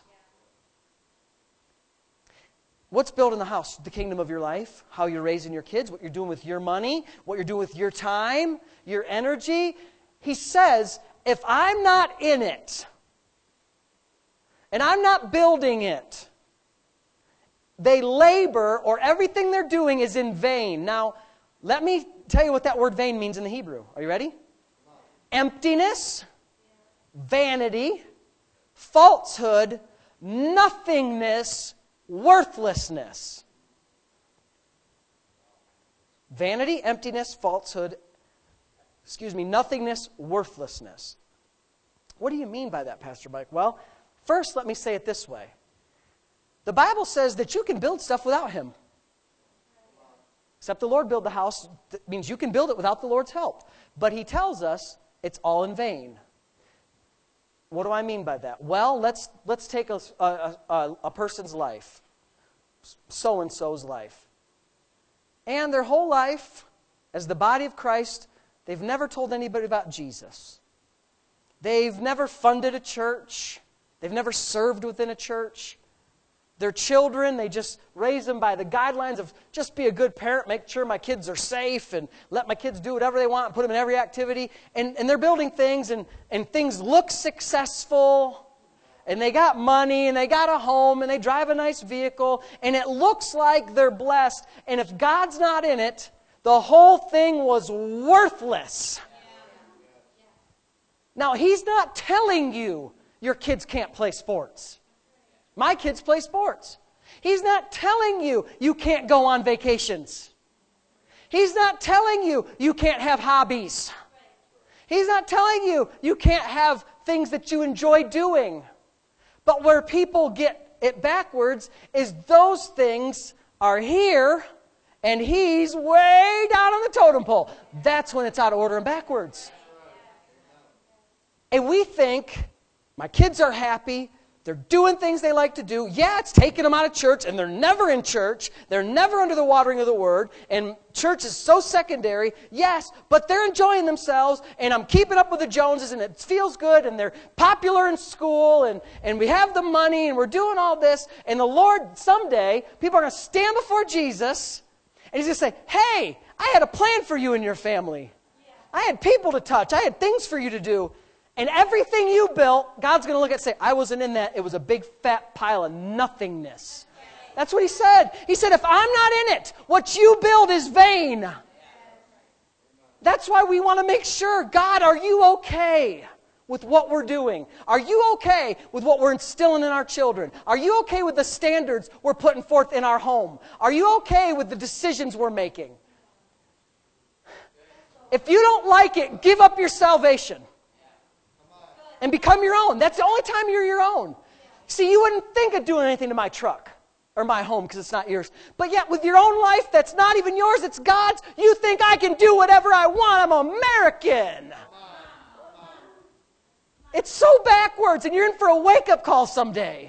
What's building the house? The kingdom of your life, how you're raising your kids, what you're doing with your money, what you're doing with your time, your energy. He says, if I'm not in it, and I'm not building it, they labor, or everything they're doing is in vain. Now, let me tell you what that word vain means in the Hebrew. Are you ready? Emptiness, vanity, falsehood, nothingness, worthlessness. Vanity, emptiness, falsehood, nothingness, worthlessness. What do you mean by that, Pastor Mike? Well, first let me say it this way. The Bible says that you can build stuff without Him. Except the Lord build the house, that means you can build it without the Lord's help. But He tells us it's all in vain. What do I mean by that? Well, let's take a person's life, so-and-so's life. And their whole life, as the body of Christ, they've never told anybody about Jesus. They've never funded a church. They've never served within a church. Their children, they just raise them by the guidelines of just be a good parent, make sure my kids are safe, and let my kids do whatever they want, and put them in every activity. And they're building things, and things look successful, and they got money, and they got a home, and they drive a nice vehicle, and it looks like they're blessed. And if God's not in it, the whole thing was worthless. Now, He's not telling you your kids can't play sports. My kids play sports. He's not telling you you can't go on vacations. He's not telling you you can't have hobbies. He's not telling you you can't have things that you enjoy doing. But where people get it backwards is those things are here and He's way down on the totem pole. That's when it's out of order and backwards. And we think, my kids are happy, they're doing things they like to do. Yeah, it's taking them out of church, and they're never in church. They're never under the watering of the Word, and church is so secondary. Yes, but they're enjoying themselves, and I'm keeping up with the Joneses, and it feels good, and they're popular in school, and we have the money, and we're doing all this. And the Lord, someday, people are going to stand before Jesus, and He's going to say, hey, I had a plan for you and your family. I had people to touch. I had things for you to do. And everything you built, God's going to look at and say, I wasn't in that. It was a big fat pile of nothingness. That's what He said. He said, if I'm not in it, what you build is vain. That's why we want to make sure, God, are you okay with what we're doing? Are you okay with what we're instilling in our children? Are you okay with the standards we're putting forth in our home? Are you okay with the decisions we're making? If you don't like it, give up your salvation. And become your own. That's the only time you're your own. See, you wouldn't think of doing anything to my truck or my home because it's not yours. But yet with your own life that's not even yours, it's God's, you think I can do whatever I want. I'm American. It's so backwards, and you're in for a wake-up call someday.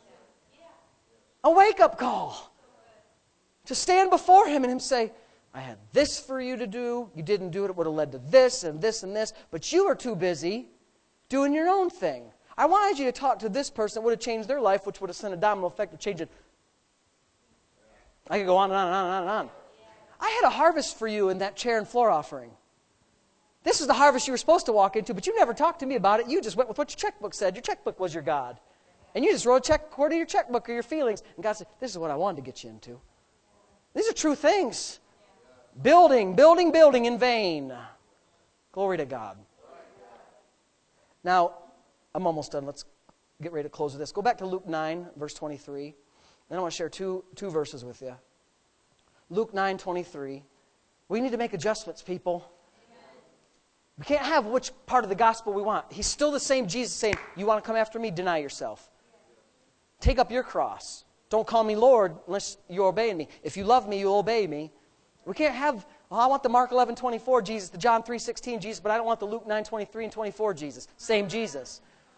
A wake-up call. To stand before Him and Him say, I had this for you to do. You didn't do it. It would have led to this and this and this. But you were too busy doing your own thing. I wanted you to talk to this person that would have changed their life, which would have sent a domino effect of changing. I could go on and on and on and on and on. I had a harvest for you in that chair and floor offering. This is the harvest you were supposed to walk into, but you never talked to me about it. You just went with what your checkbook said. Your checkbook was your God. And you just wrote a check according to your checkbook or your feelings. And God said, this is what I wanted to get you into. These are true things. Building in vain. Glory to God. Now, I'm almost done. Let's get ready to close with this. Go back to Luke 9, verse 23. Then I want to share two verses with you. Luke 9, 23. We need to make adjustments, people. We can't have which part of the gospel we want. He's still the same Jesus saying, you want to come after me? Deny yourself. Take up your cross. Don't call me Lord unless you're obeying me. If you love me, you'll obey me. We can't have, I want the Mark 11:24 Jesus, the John 3:16 Jesus, but I don't want the Luke 9:23 and 24 Jesus. Same Jesus.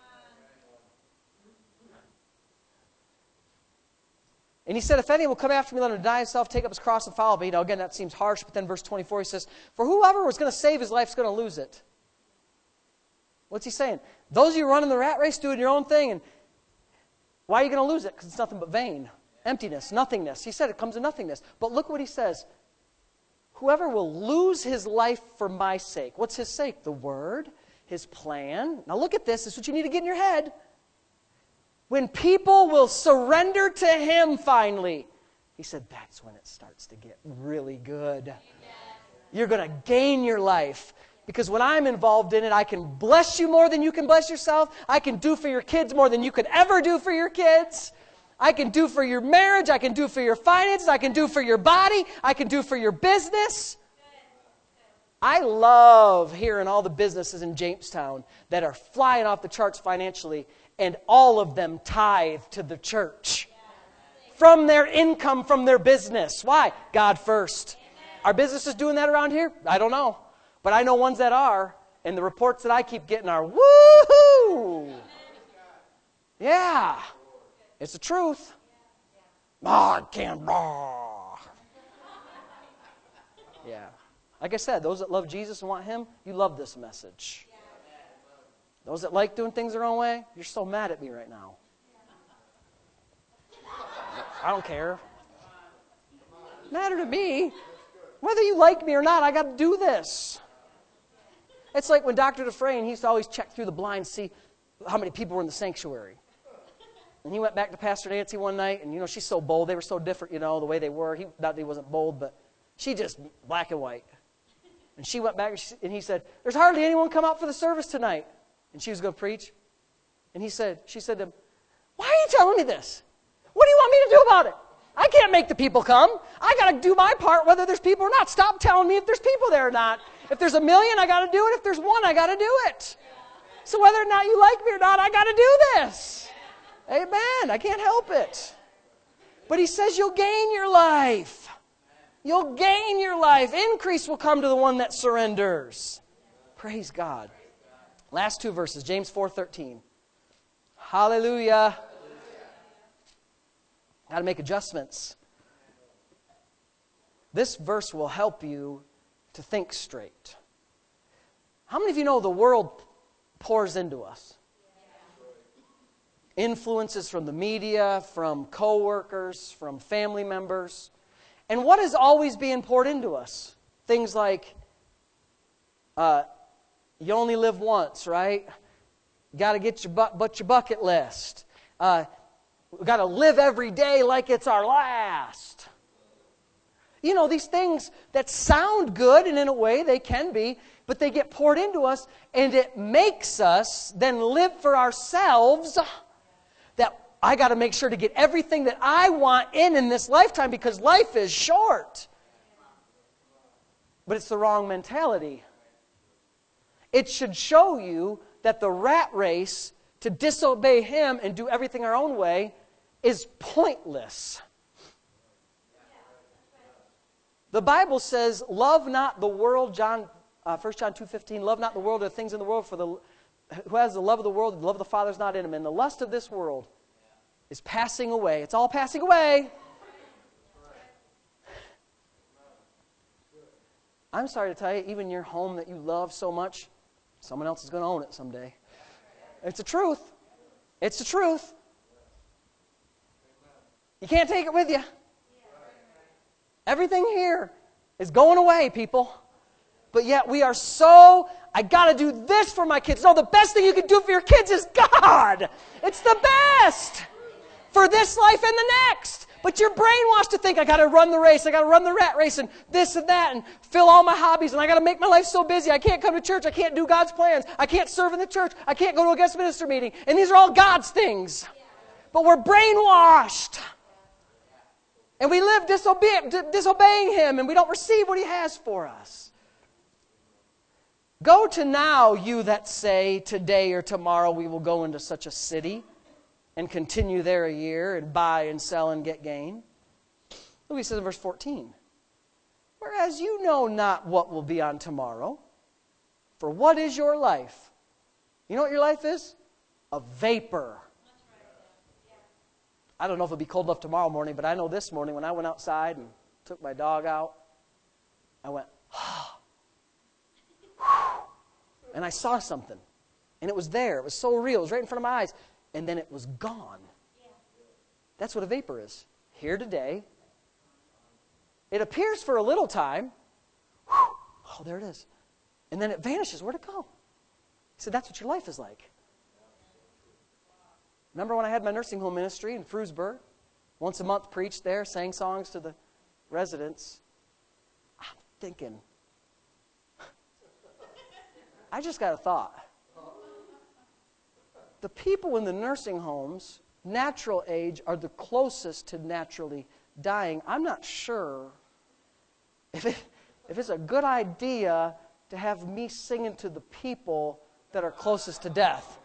And He said, if anyone will come after me, let him deny himself, take up his cross and follow me. Now again, that seems harsh, but then verse 24 He says, for whoever was going to save his life is going to lose it. What's He saying? Those of you running the rat race, doing your own thing, and why are you going to lose it? Because it's nothing but vain. Emptiness, nothingness. He said it comes to nothingness. But look what He says. Whoever will lose his life for my sake. What's His sake? The Word, His plan. Now look at this. This is what you need to get in your head. When people will surrender to Him finally, He said, that's when it starts to get really good. Amen. You're going to gain your life. Because when I'm involved in it, I can bless you more than you can bless yourself. I can do for your kids more than you could ever do for your kids. I can do for your marriage. I can do for your finances. I can do for your body. I can do for your business. I love hearing all the businesses in Jamestown that are flying off the charts financially, and all of them tithe to the church from their income, from their business. Why? God first. Are businesses doing that around here? I don't know. But I know ones that are, and the reports that I keep getting are, woo-hoo! Yeah. It's the truth. I can't. Yeah. Like I said, those that love Jesus and want Him, you love this message. Those that like doing things their own way, you're so mad at me right now. I don't care. Matter to me. Whether you like me or not, I got to do this. It's like when Dr. Dufresne, he used to always check through the blinds, see how many people were in the sanctuary. And he went back to Pastor Nancy one night, and, she's so bold. They were so different, the way they were. Not that he wasn't bold, but she just black and white. And she went back, and he said, there's hardly anyone come out for the service tonight. And she was going to preach. And she said to him, why are you telling me this? What do you want me to do about it? I can't make the people come. I got to do my part whether there's people or not. Stop telling me if there's people there or not. If there's 1 million, I got to do it. If there's 1, I got to do it. So whether or not you like me or not, I got to do this. Amen. I can't help it. But he says you'll gain your life. You'll gain your life. Increase will come to the one that surrenders. Praise God. Last 2 verses, James 4:13. Hallelujah. Got to make adjustments. This verse will help you to think straight. How many of you know the world pours into us? Influences from the media, from co-workers, from family members. And what is always being poured into us? Things like, you only live once, right? You got to get your bucket list. We've got to live every day like it's our last. These things that sound good, and in a way they can be, but they get poured into us, and it makes us then live for ourselves. That I got to make sure to get everything that I want in this lifetime because life is short. But it's the wrong mentality. It should show you that the rat race to disobey Him and do everything our own way is pointless. The Bible says, love not the world, 1 John 2:15, love not the world or the things in the world, for who has the love of the world, the love of the Father is not in him. And the lust of this world is passing away. It's all passing away. I'm sorry to tell you, even your home that you love so much, someone else is going to own it someday. It's the truth. It's the truth. You can't take it with you. Everything here is going away, people. But yet we are so, I got to do this for my kids. No, the best thing you can do for your kids is God. It's the best for this life and the next. But you're brainwashed to think, I got to run the race, I got to run the rat race and this and that and fill all my hobbies and I got to make my life so busy. I can't come to church, I can't do God's plans, I can't serve in the church, I can't go to a guest minister meeting. And these are all God's things. But we're brainwashed. And we live disobeying Him and we don't receive what He has for us. Go to now, you that say, today or tomorrow we will go into such a city and continue there a year and buy and sell and get gain. Look what he says in verse 14. Whereas you know not what will be on tomorrow, for what is your life? You know what your life is? A vapor. I don't know if it'll be cold enough tomorrow morning, but I know this morning when I went outside and took my dog out, I went, and I saw something. And it was there. It was so real. It was right in front of my eyes. And then it was gone. That's what a vapor is. Here today. It appears for a little time. Oh, there it is. And then it vanishes. Where'd it go? He said, that's what your life is like. Remember when I had my nursing home ministry in Frewsburg? Once a month preached there, sang songs to the residents. I'm thinking, I just got a thought. The people in the nursing homes, natural age, are the closest to naturally dying. I'm not sure if it's a good idea to have me singing to the people that are closest to death.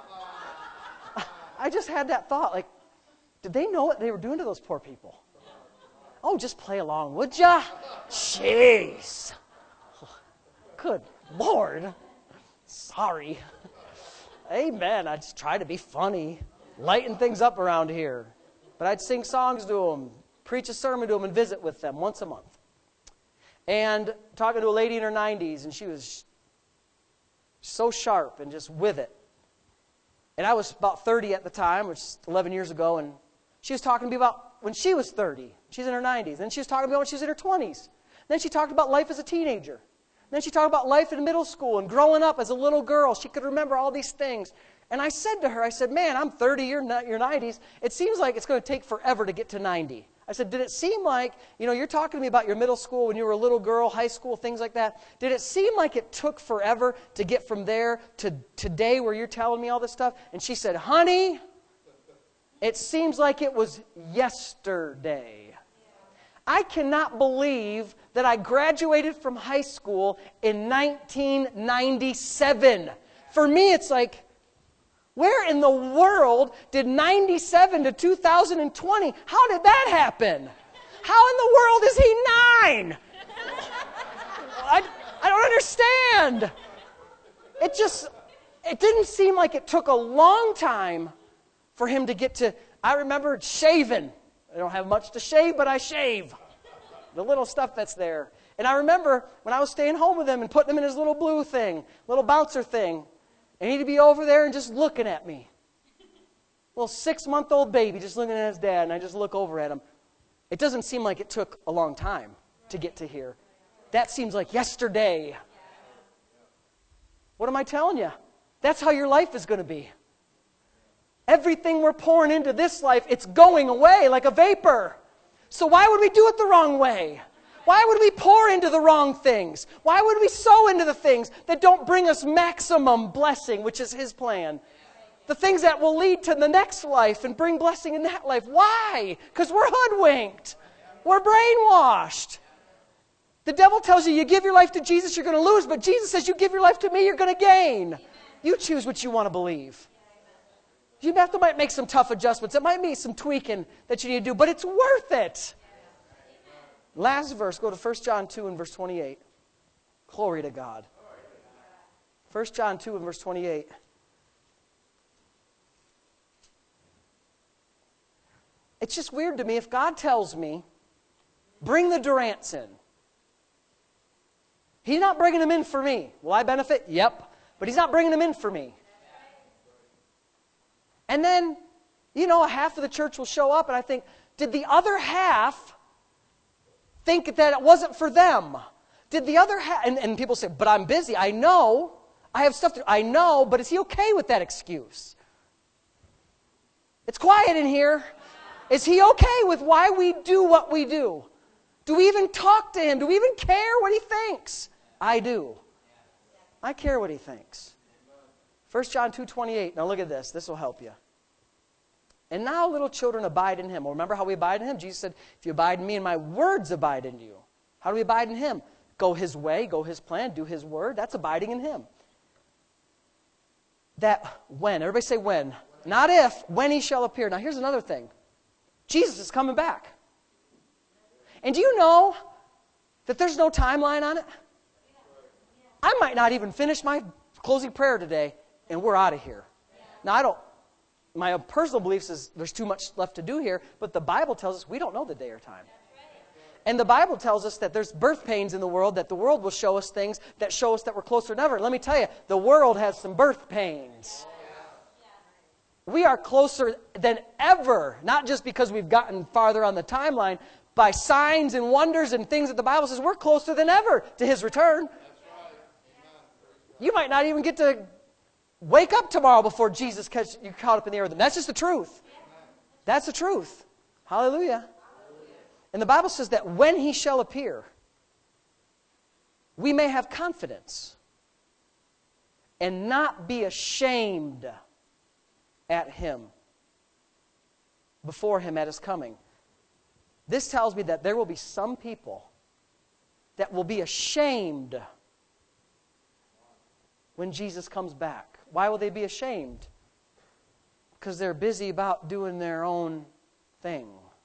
I just had that thought, like, did they know what they were doing to those poor people? Oh, just play along, would ya? Jeez. Good Lord. Sorry. Amen. I just try to be funny. lighten things up around here. But I'd sing songs to them, preach a sermon to them, and visit with them once a month. And talking to a lady in her 90s, and she was so sharp and just with it. And I was about 30 at the time, which is 11 years ago, and she was talking to me about when she was 30. She's in her 90s. Then she was talking about when she was in her 20s. Then she talked about life as a teenager. Then she talked about life in middle school and growing up as a little girl. She could remember all these things. And I said to her, I said, man, I'm 30, you're 90s. It seems like it's going to take forever to get to 90. I said, did it seem like, you're talking to me about your middle school when you were a little girl, high school, things like that. Did it seem like it took forever to get from there to today where you're telling me all this stuff? And she said, honey, it seems like it was yesterday. I cannot believe that I graduated from high school in 1997. For me, it's like, where in the world did 97 to 2020, how did that happen? How in the world is he 9? I don't understand. It didn't seem like it took a long time for him to get to, I remember shaving. I don't have much to shave, but I shave. The little stuff that's there. And I remember when I was staying home with him and putting him in his little blue thing, little bouncer thing, and he'd be over there and just looking at me. Little 6-month-old baby just looking at his dad, and I just look over at him. It doesn't seem like it took a long time to get to here. That seems like yesterday. What am I telling you? That's how your life is going to be. Everything we're pouring into this life, it's going away like a vapor. So why would we do it the wrong way? Why would we pour into the wrong things? Why would we sow into the things that don't bring us maximum blessing, which is His plan? The things that will lead to the next life and bring blessing in that life. Why? Because we're hoodwinked. We're brainwashed. The devil tells you give your life to Jesus, you're going to lose. But Jesus says you give your life to me, you're going to gain. You choose what you want to believe. You have to might make some tough adjustments. It might be some tweaking that you need to do, but it's worth it. Last verse, go to 1 John 2 and verse 28. Glory to God. 1 John 2 and verse 28. It's just weird to me if God tells me, bring the Durants in. He's not bringing them in for me. Will I benefit? Yep. But He's not bringing them in for me. And then, a half of the church will show up and I think, did the other half think that it wasn't for them? Did the other half, and people say, but I'm busy. I know. I have stuff to do. I know, but is he okay with that excuse? It's quiet in here. Is he okay with why we do what we do? Do we even talk to him? Do we even care what he thinks? I do. I care what he thinks. 1 John 2:28. Now look at this. This will help you. And now little children abide in him. Well, remember how we abide in him? Jesus said, if you abide in me and my words abide in you. How do we abide in him? Go his way, go his plan, do his word. That's abiding in him. That when. Everybody say when. Not if. When he shall appear. Now here's another thing. Jesus is coming back. And do you know that there's no timeline on it? I might not even finish my closing prayer today and we're out of here. Now my personal beliefs is there's too much left to do here, but the Bible tells us we don't know the day or time. And the Bible tells us that there's birth pains in the world, that the world will show us things that show us that we're closer than ever. Let me tell you, the world has some birth pains. We are closer than ever, not just because we've gotten farther on the timeline, by signs and wonders and things that the Bible says we're closer than ever to His return. You might not even get to wake up tomorrow before Jesus you caught up in the air with him. That's just the truth. That's the truth. Hallelujah. And the Bible says that when he shall appear, we may have confidence and not be ashamed at him, before him at his coming. This tells me that there will be some people that will be ashamed when Jesus comes back. Why will they be ashamed? Because they're busy about doing their own thing.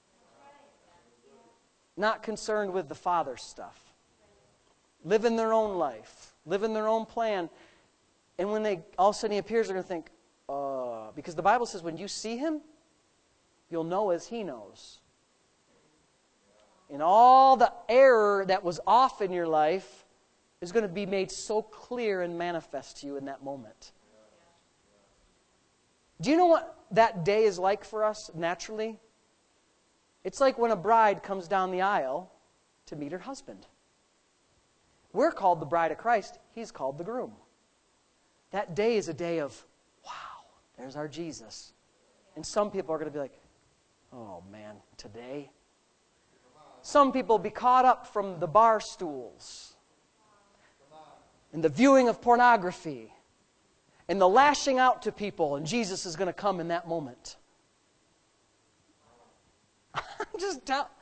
Not concerned with the Father's stuff. Living their own life. Living their own plan. And when all of a sudden he appears, they're going to think, Because the Bible says when you see Him, you'll know as He knows. And all the error that was off in your life is going to be made so clear and manifest to you in that moment. Do you know what that day is like for us naturally? It's like when a bride comes down the aisle to meet her husband. We're called the bride of Christ. He's called the groom. That day is a day of, wow, there's our Jesus. And some people are going to be like, oh man, today? Some people will be caught up from the bar stools and the viewing of pornography and the lashing out to people, and Jesus is going to come in that moment. This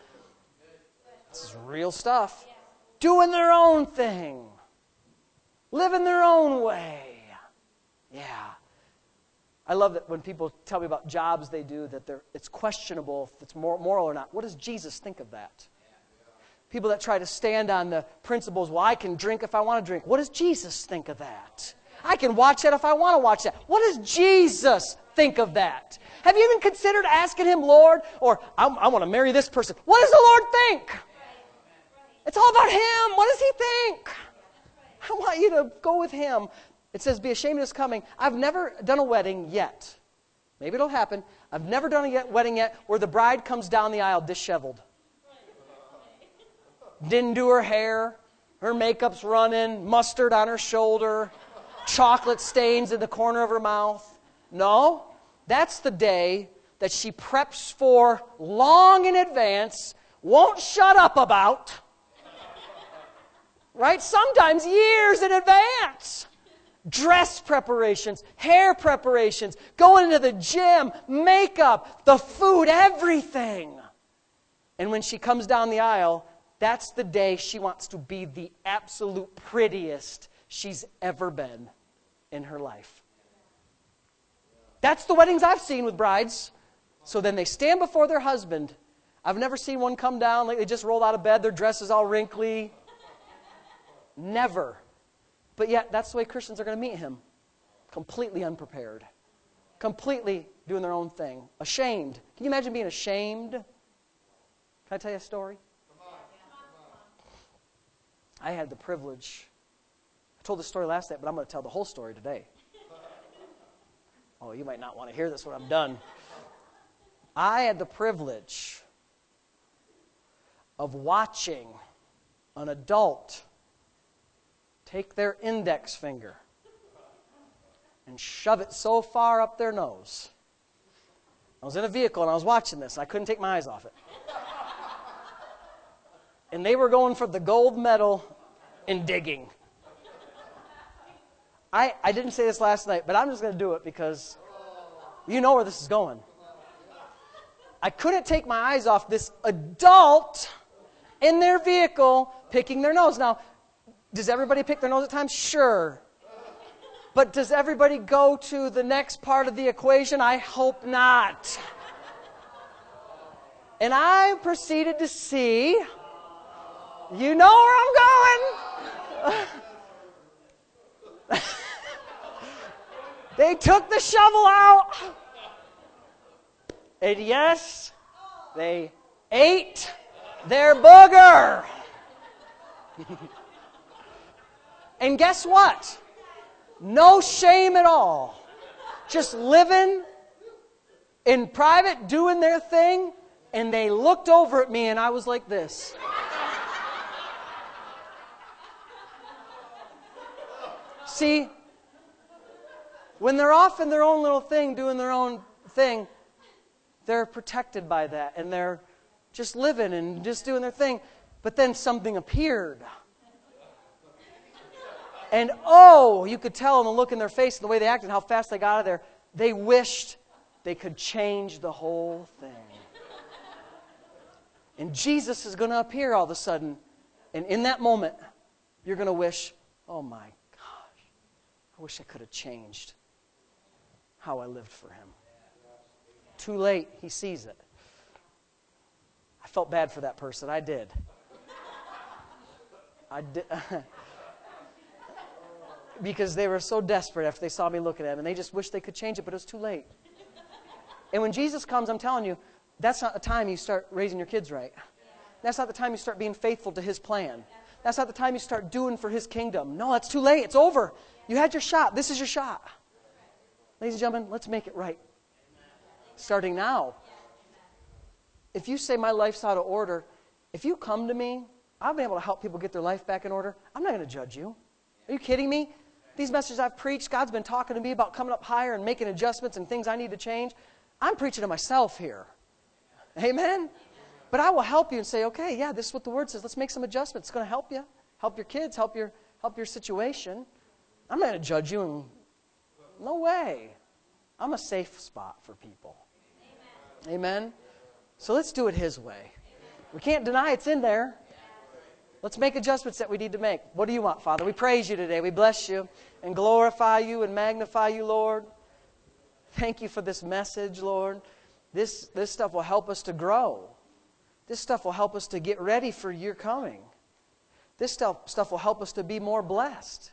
is real stuff. Doing their own thing. Living their own way. Yeah. I love that when people tell me about jobs they do, that it's questionable if it's moral or not. What does Jesus think of that? People that try to stand on the principles, well, I can drink if I want to drink. What does Jesus think of that? I can watch that if I want to watch that. What does Jesus think of that? Have you even considered asking Him, Lord, or I want to marry this person. What does the Lord think? It's all about Him. What does He think? I want you to go with Him. It says, be ashamed of His coming. I've never done a wedding yet. Maybe it'll happen. I've never done a wedding yet where the bride comes down the aisle disheveled. Didn't do her hair. Her makeup's running. Mustard on her shoulder. Chocolate stains in the corner of her mouth. No, that's the day that she preps for long in advance, won't shut up about. Right? Sometimes years in advance. Dress preparations, hair preparations, going into the gym, makeup, the food, everything. And when she comes down the aisle, that's the day she wants to be the absolute prettiest she's ever been in her life. That's the weddings I've seen with brides. So then they stand before their husband. I've never seen one come down like they just rolled out of bed, their dress is all wrinkly. Never. But yet, that's the way Christians are going to meet Him. Completely unprepared. Completely doing their own thing. Ashamed. Can you imagine being ashamed? Can I tell you a story? I had the privilege. I told this story last night, but I'm going to tell the whole story today. Oh, you might not want to hear this when I'm done. I had the privilege of watching an adult take their index finger and shove it so far up their nose. I was in a vehicle and I was watching this. I couldn't take my eyes off it. And they were going for the gold medal in digging. I didn't say this last night, but I'm just going to do it because you know where this is going. I couldn't take my eyes off this adult in their vehicle picking their nose. Now, does everybody pick their nose at times? Sure. But does everybody go to the next part of the equation? I hope not. And I proceeded to see, you know where I'm going. They took the shovel out. And yes, they ate their booger. And guess what? No shame at all. Just living in private, doing their thing, and they looked over at me and I was like this. See, when they're off in their own little thing, doing their own thing, they're protected by that, and they're just living and just doing their thing. But then something appeared. And you could tell in the look in their face and the way they acted, how fast they got out of there. They wished they could change the whole thing. And Jesus is going to appear all of a sudden. And in that moment, you're going to wish, oh my gosh, I wish I could have changed how I lived for Him. Too late, He sees it. I felt bad for that person. I did. because they were so desperate after they saw me looking at them, and they just wished they could change it, but it was too late. And when Jesus comes, I'm telling you, that's not the time you start raising your kids right. That's not the time you start being faithful to His plan. That's not the time you start doing for His kingdom. No, that's too late. It's over. You had your shot. This is your shot. Ladies and gentlemen, let's make it right. Starting now. If you say my life's out of order, if you come to me, I'll be able to help people get their life back in order. I'm not going to judge you. Are you kidding me? These messages I've preached, God's been talking to me about coming up higher and making adjustments and things I need to change. I'm preaching to myself here. Amen? But I will help you and say, okay, yeah, this is what the Word says. Let's make some adjustments. It's going to help you. Help your kids. Help your situation. I'm not going to judge you. And no way. I'm a safe spot for people. Amen? So let's do it His way. We can't deny it's in there. Let's make adjustments that we need to make. What do you want, Father? We praise you today. We bless you and glorify you and magnify you, Lord. Thank you for this message, Lord. This stuff will help us to grow. This stuff will help us to get ready for your coming. This stuff will help us to be more blessed.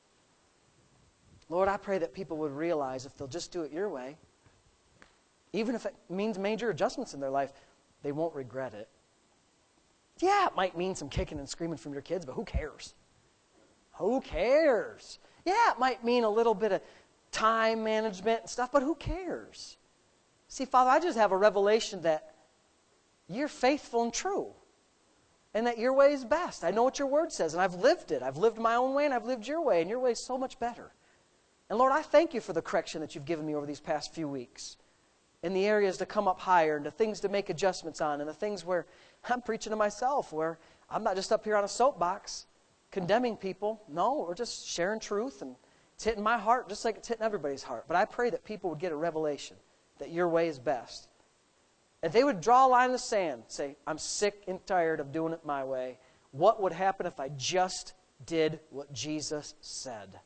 Lord, I pray that people would realize if they'll just do it your way, even if it means major adjustments in their life, they won't regret it. Yeah, it might mean some kicking and screaming from your kids, but who cares? Who cares? Yeah, it might mean a little bit of time management and stuff, but who cares? See, Father, I just have a revelation that you're faithful and true, and that your way is best. I know what your word says, and I've lived it. I've lived my own way, and I've lived your way, and your way is so much better. And Lord, I thank you for the correction that you've given me over these past few weeks in the areas to come up higher and the things to make adjustments on and the things where I'm preaching to myself, where I'm not just up here on a soapbox condemning people. No, we're just sharing truth, and it's hitting my heart just like it's hitting everybody's heart. But I pray that people would get a revelation that your way is best. If they would draw a line in the sand, say, I'm sick and tired of doing it my way. What would happen if I just did what Jesus said?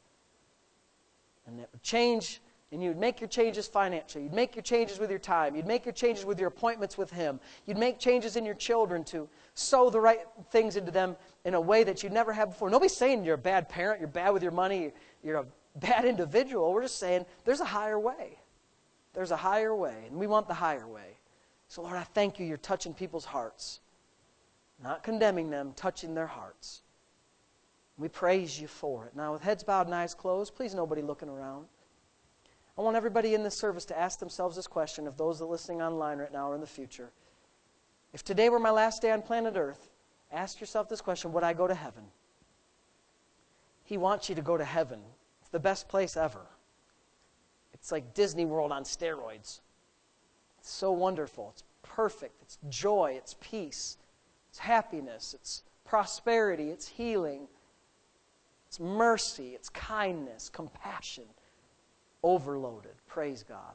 And it would change, and you'd make your changes financially. You'd make your changes with your time. You'd make your changes with your appointments with Him. You'd make changes in your children to sow the right things into them in a way that you'd never have before. Nobody's saying you're a bad parent, you're bad with your money, you're a bad individual. We're just saying there's a higher way. There's a higher way, and we want the higher way. So, Lord, I thank you. You're touching people's hearts. Not condemning them, touching their hearts. We praise you for it. Now, with heads bowed and eyes closed, please nobody looking around. I want everybody in this service to ask themselves this question, if those that are listening online right now or in the future. If today were my last day on planet Earth, ask yourself this question, would I go to heaven? He wants you to go to heaven. It's the best place ever. It's like Disney World on steroids. It's so wonderful. It's perfect. It's joy. It's peace. It's happiness. It's prosperity. It's healing. It's mercy. It's kindness. Compassion. Overloaded. Praise God.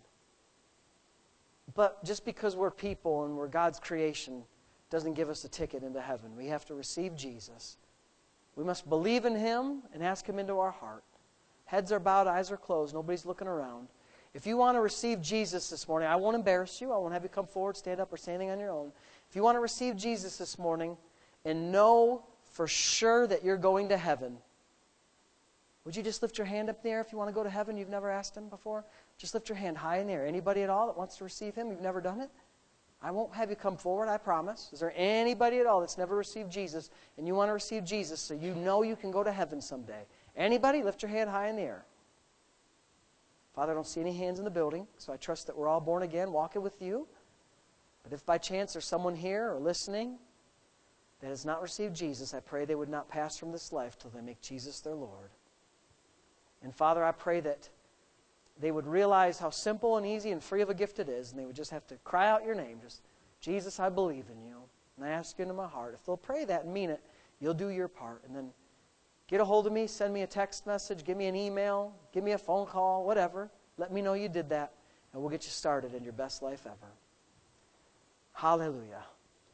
But just because we're people and we're God's creation doesn't give us a ticket into heaven. We have to receive Jesus. We must believe in Him and ask Him into our heart. Heads are bowed, eyes are closed. Nobody's looking around. If you want to receive Jesus this morning, I won't embarrass you. I won't have you come forward, stand up, or say anything on your own. If you want to receive Jesus this morning and know for sure that you're going to heaven, would you just lift your hand up in the air if you want to go to heaven? You've never asked Him before? Just lift your hand high in the air. Anybody at all that wants to receive Him? You've never done it? I won't have you come forward, I promise. Is there anybody at all that's never received Jesus and you want to receive Jesus so you know you can go to heaven someday? Anybody? Lift your hand high in the air. Father, I don't see any hands in the building, so I trust that we're all born again, walking with you. But if by chance there's someone here or listening that has not received Jesus, I pray they would not pass from this life till they make Jesus their Lord. And Father, I pray that they would realize how simple and easy and free of a gift it is, and they would just have to cry out your name, just, Jesus, I believe in you, and I ask you into my heart. If they'll pray that and mean it, you'll do your part, and then get a hold of me, send me a text message, give me an email, give me a phone call, whatever. Let me know you did that, and we'll get you started in your best life ever. Hallelujah.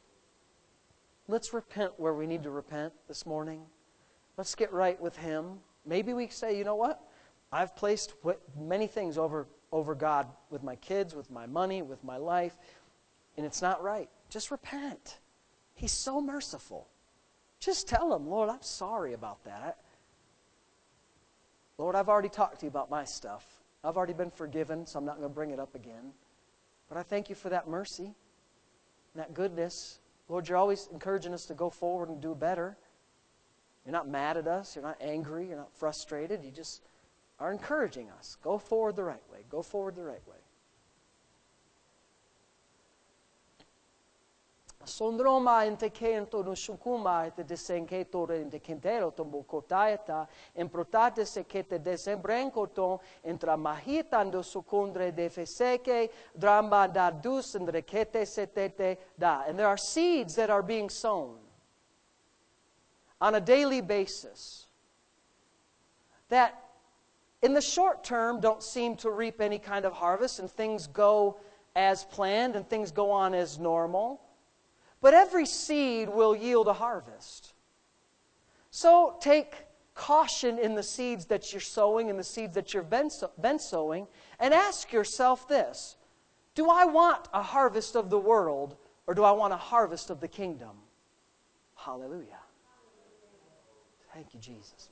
Let's repent where we need to repent this morning. Let's get right with Him. Maybe we say, you know what? I've placed many things over God with my kids, with my money, with my life, and it's not right. Just repent. He's so merciful. Just tell Him, Lord, I'm sorry about that. Lord, I've already talked to you about my stuff. I've already been forgiven, so I'm not going to bring it up again. But I thank you for that mercy and that goodness. Lord, you're always encouraging us to go forward and do better. You're not mad at us. You're not angry. You're not frustrated. You just are encouraging us. Go forward the right way. Go forward the right way. Sondroma in te kento no shukuma te desenketo in te kentero tombo kotaeta en protate se que te desembrenkoton entra mahitando sukundre de feseke dramba da dus and rekete setete da. And there are seeds that are being sown on a daily basis that in the short term don't seem to reap any kind of harvest, and things go as planned and things go on as normal. But every seed will yield a harvest. So take caution in the seeds that you're sowing and the seeds that you've been sowing, and ask yourself this: do I want a harvest of the world, or do I want a harvest of the kingdom? Hallelujah. Thank you, Jesus.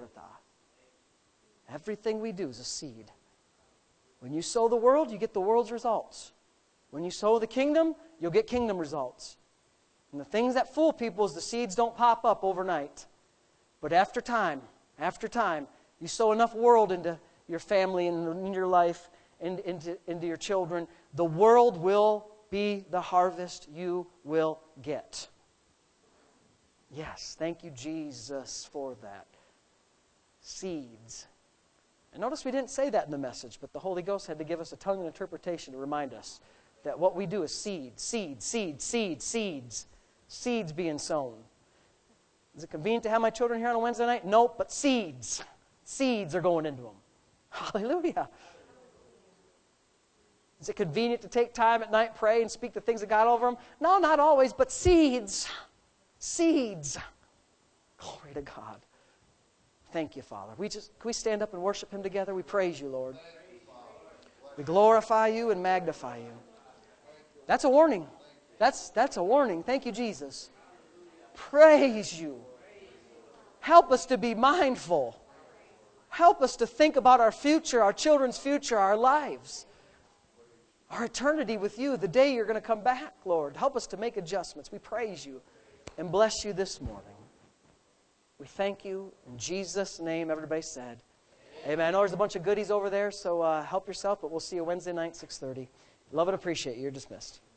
Everything we do is a seed. When you sow the world, you get the world's results. When you sow the kingdom, you'll get kingdom results. And the things that fool people is the seeds don't pop up overnight. But after time, you sow enough world into your family and in your life and into your children, the world will be the harvest you will get. Yes, thank you, Jesus, for that. Seeds. And notice we didn't say that in the message, but the Holy Ghost had to give us a tongue and interpretation to remind us that what we do is seeds. Seeds being sown. Is it convenient to have my children here on a Wednesday night? Nope, but seeds. Seeds are going into them. Hallelujah. Is it convenient to take time at night, pray, and speak the things of God over them? No, not always, but seeds. Seeds. Glory to God. Thank you, Father. Can we stand up and worship Him together? We praise you, Lord. We glorify you and magnify you. That's a warning. That's a warning. Thank you, Jesus. Praise you. Help us to be mindful. Help us to think about our future, our children's future, our lives, our eternity with you, the day you're going to come back, Lord. Help us to make adjustments. We praise you and bless you this morning. We thank you. In Jesus' name, everybody said. Amen. I know there's a bunch of goodies over there, so help yourself, but we'll see you Wednesday night, 6:30. Love and appreciate you. You're dismissed.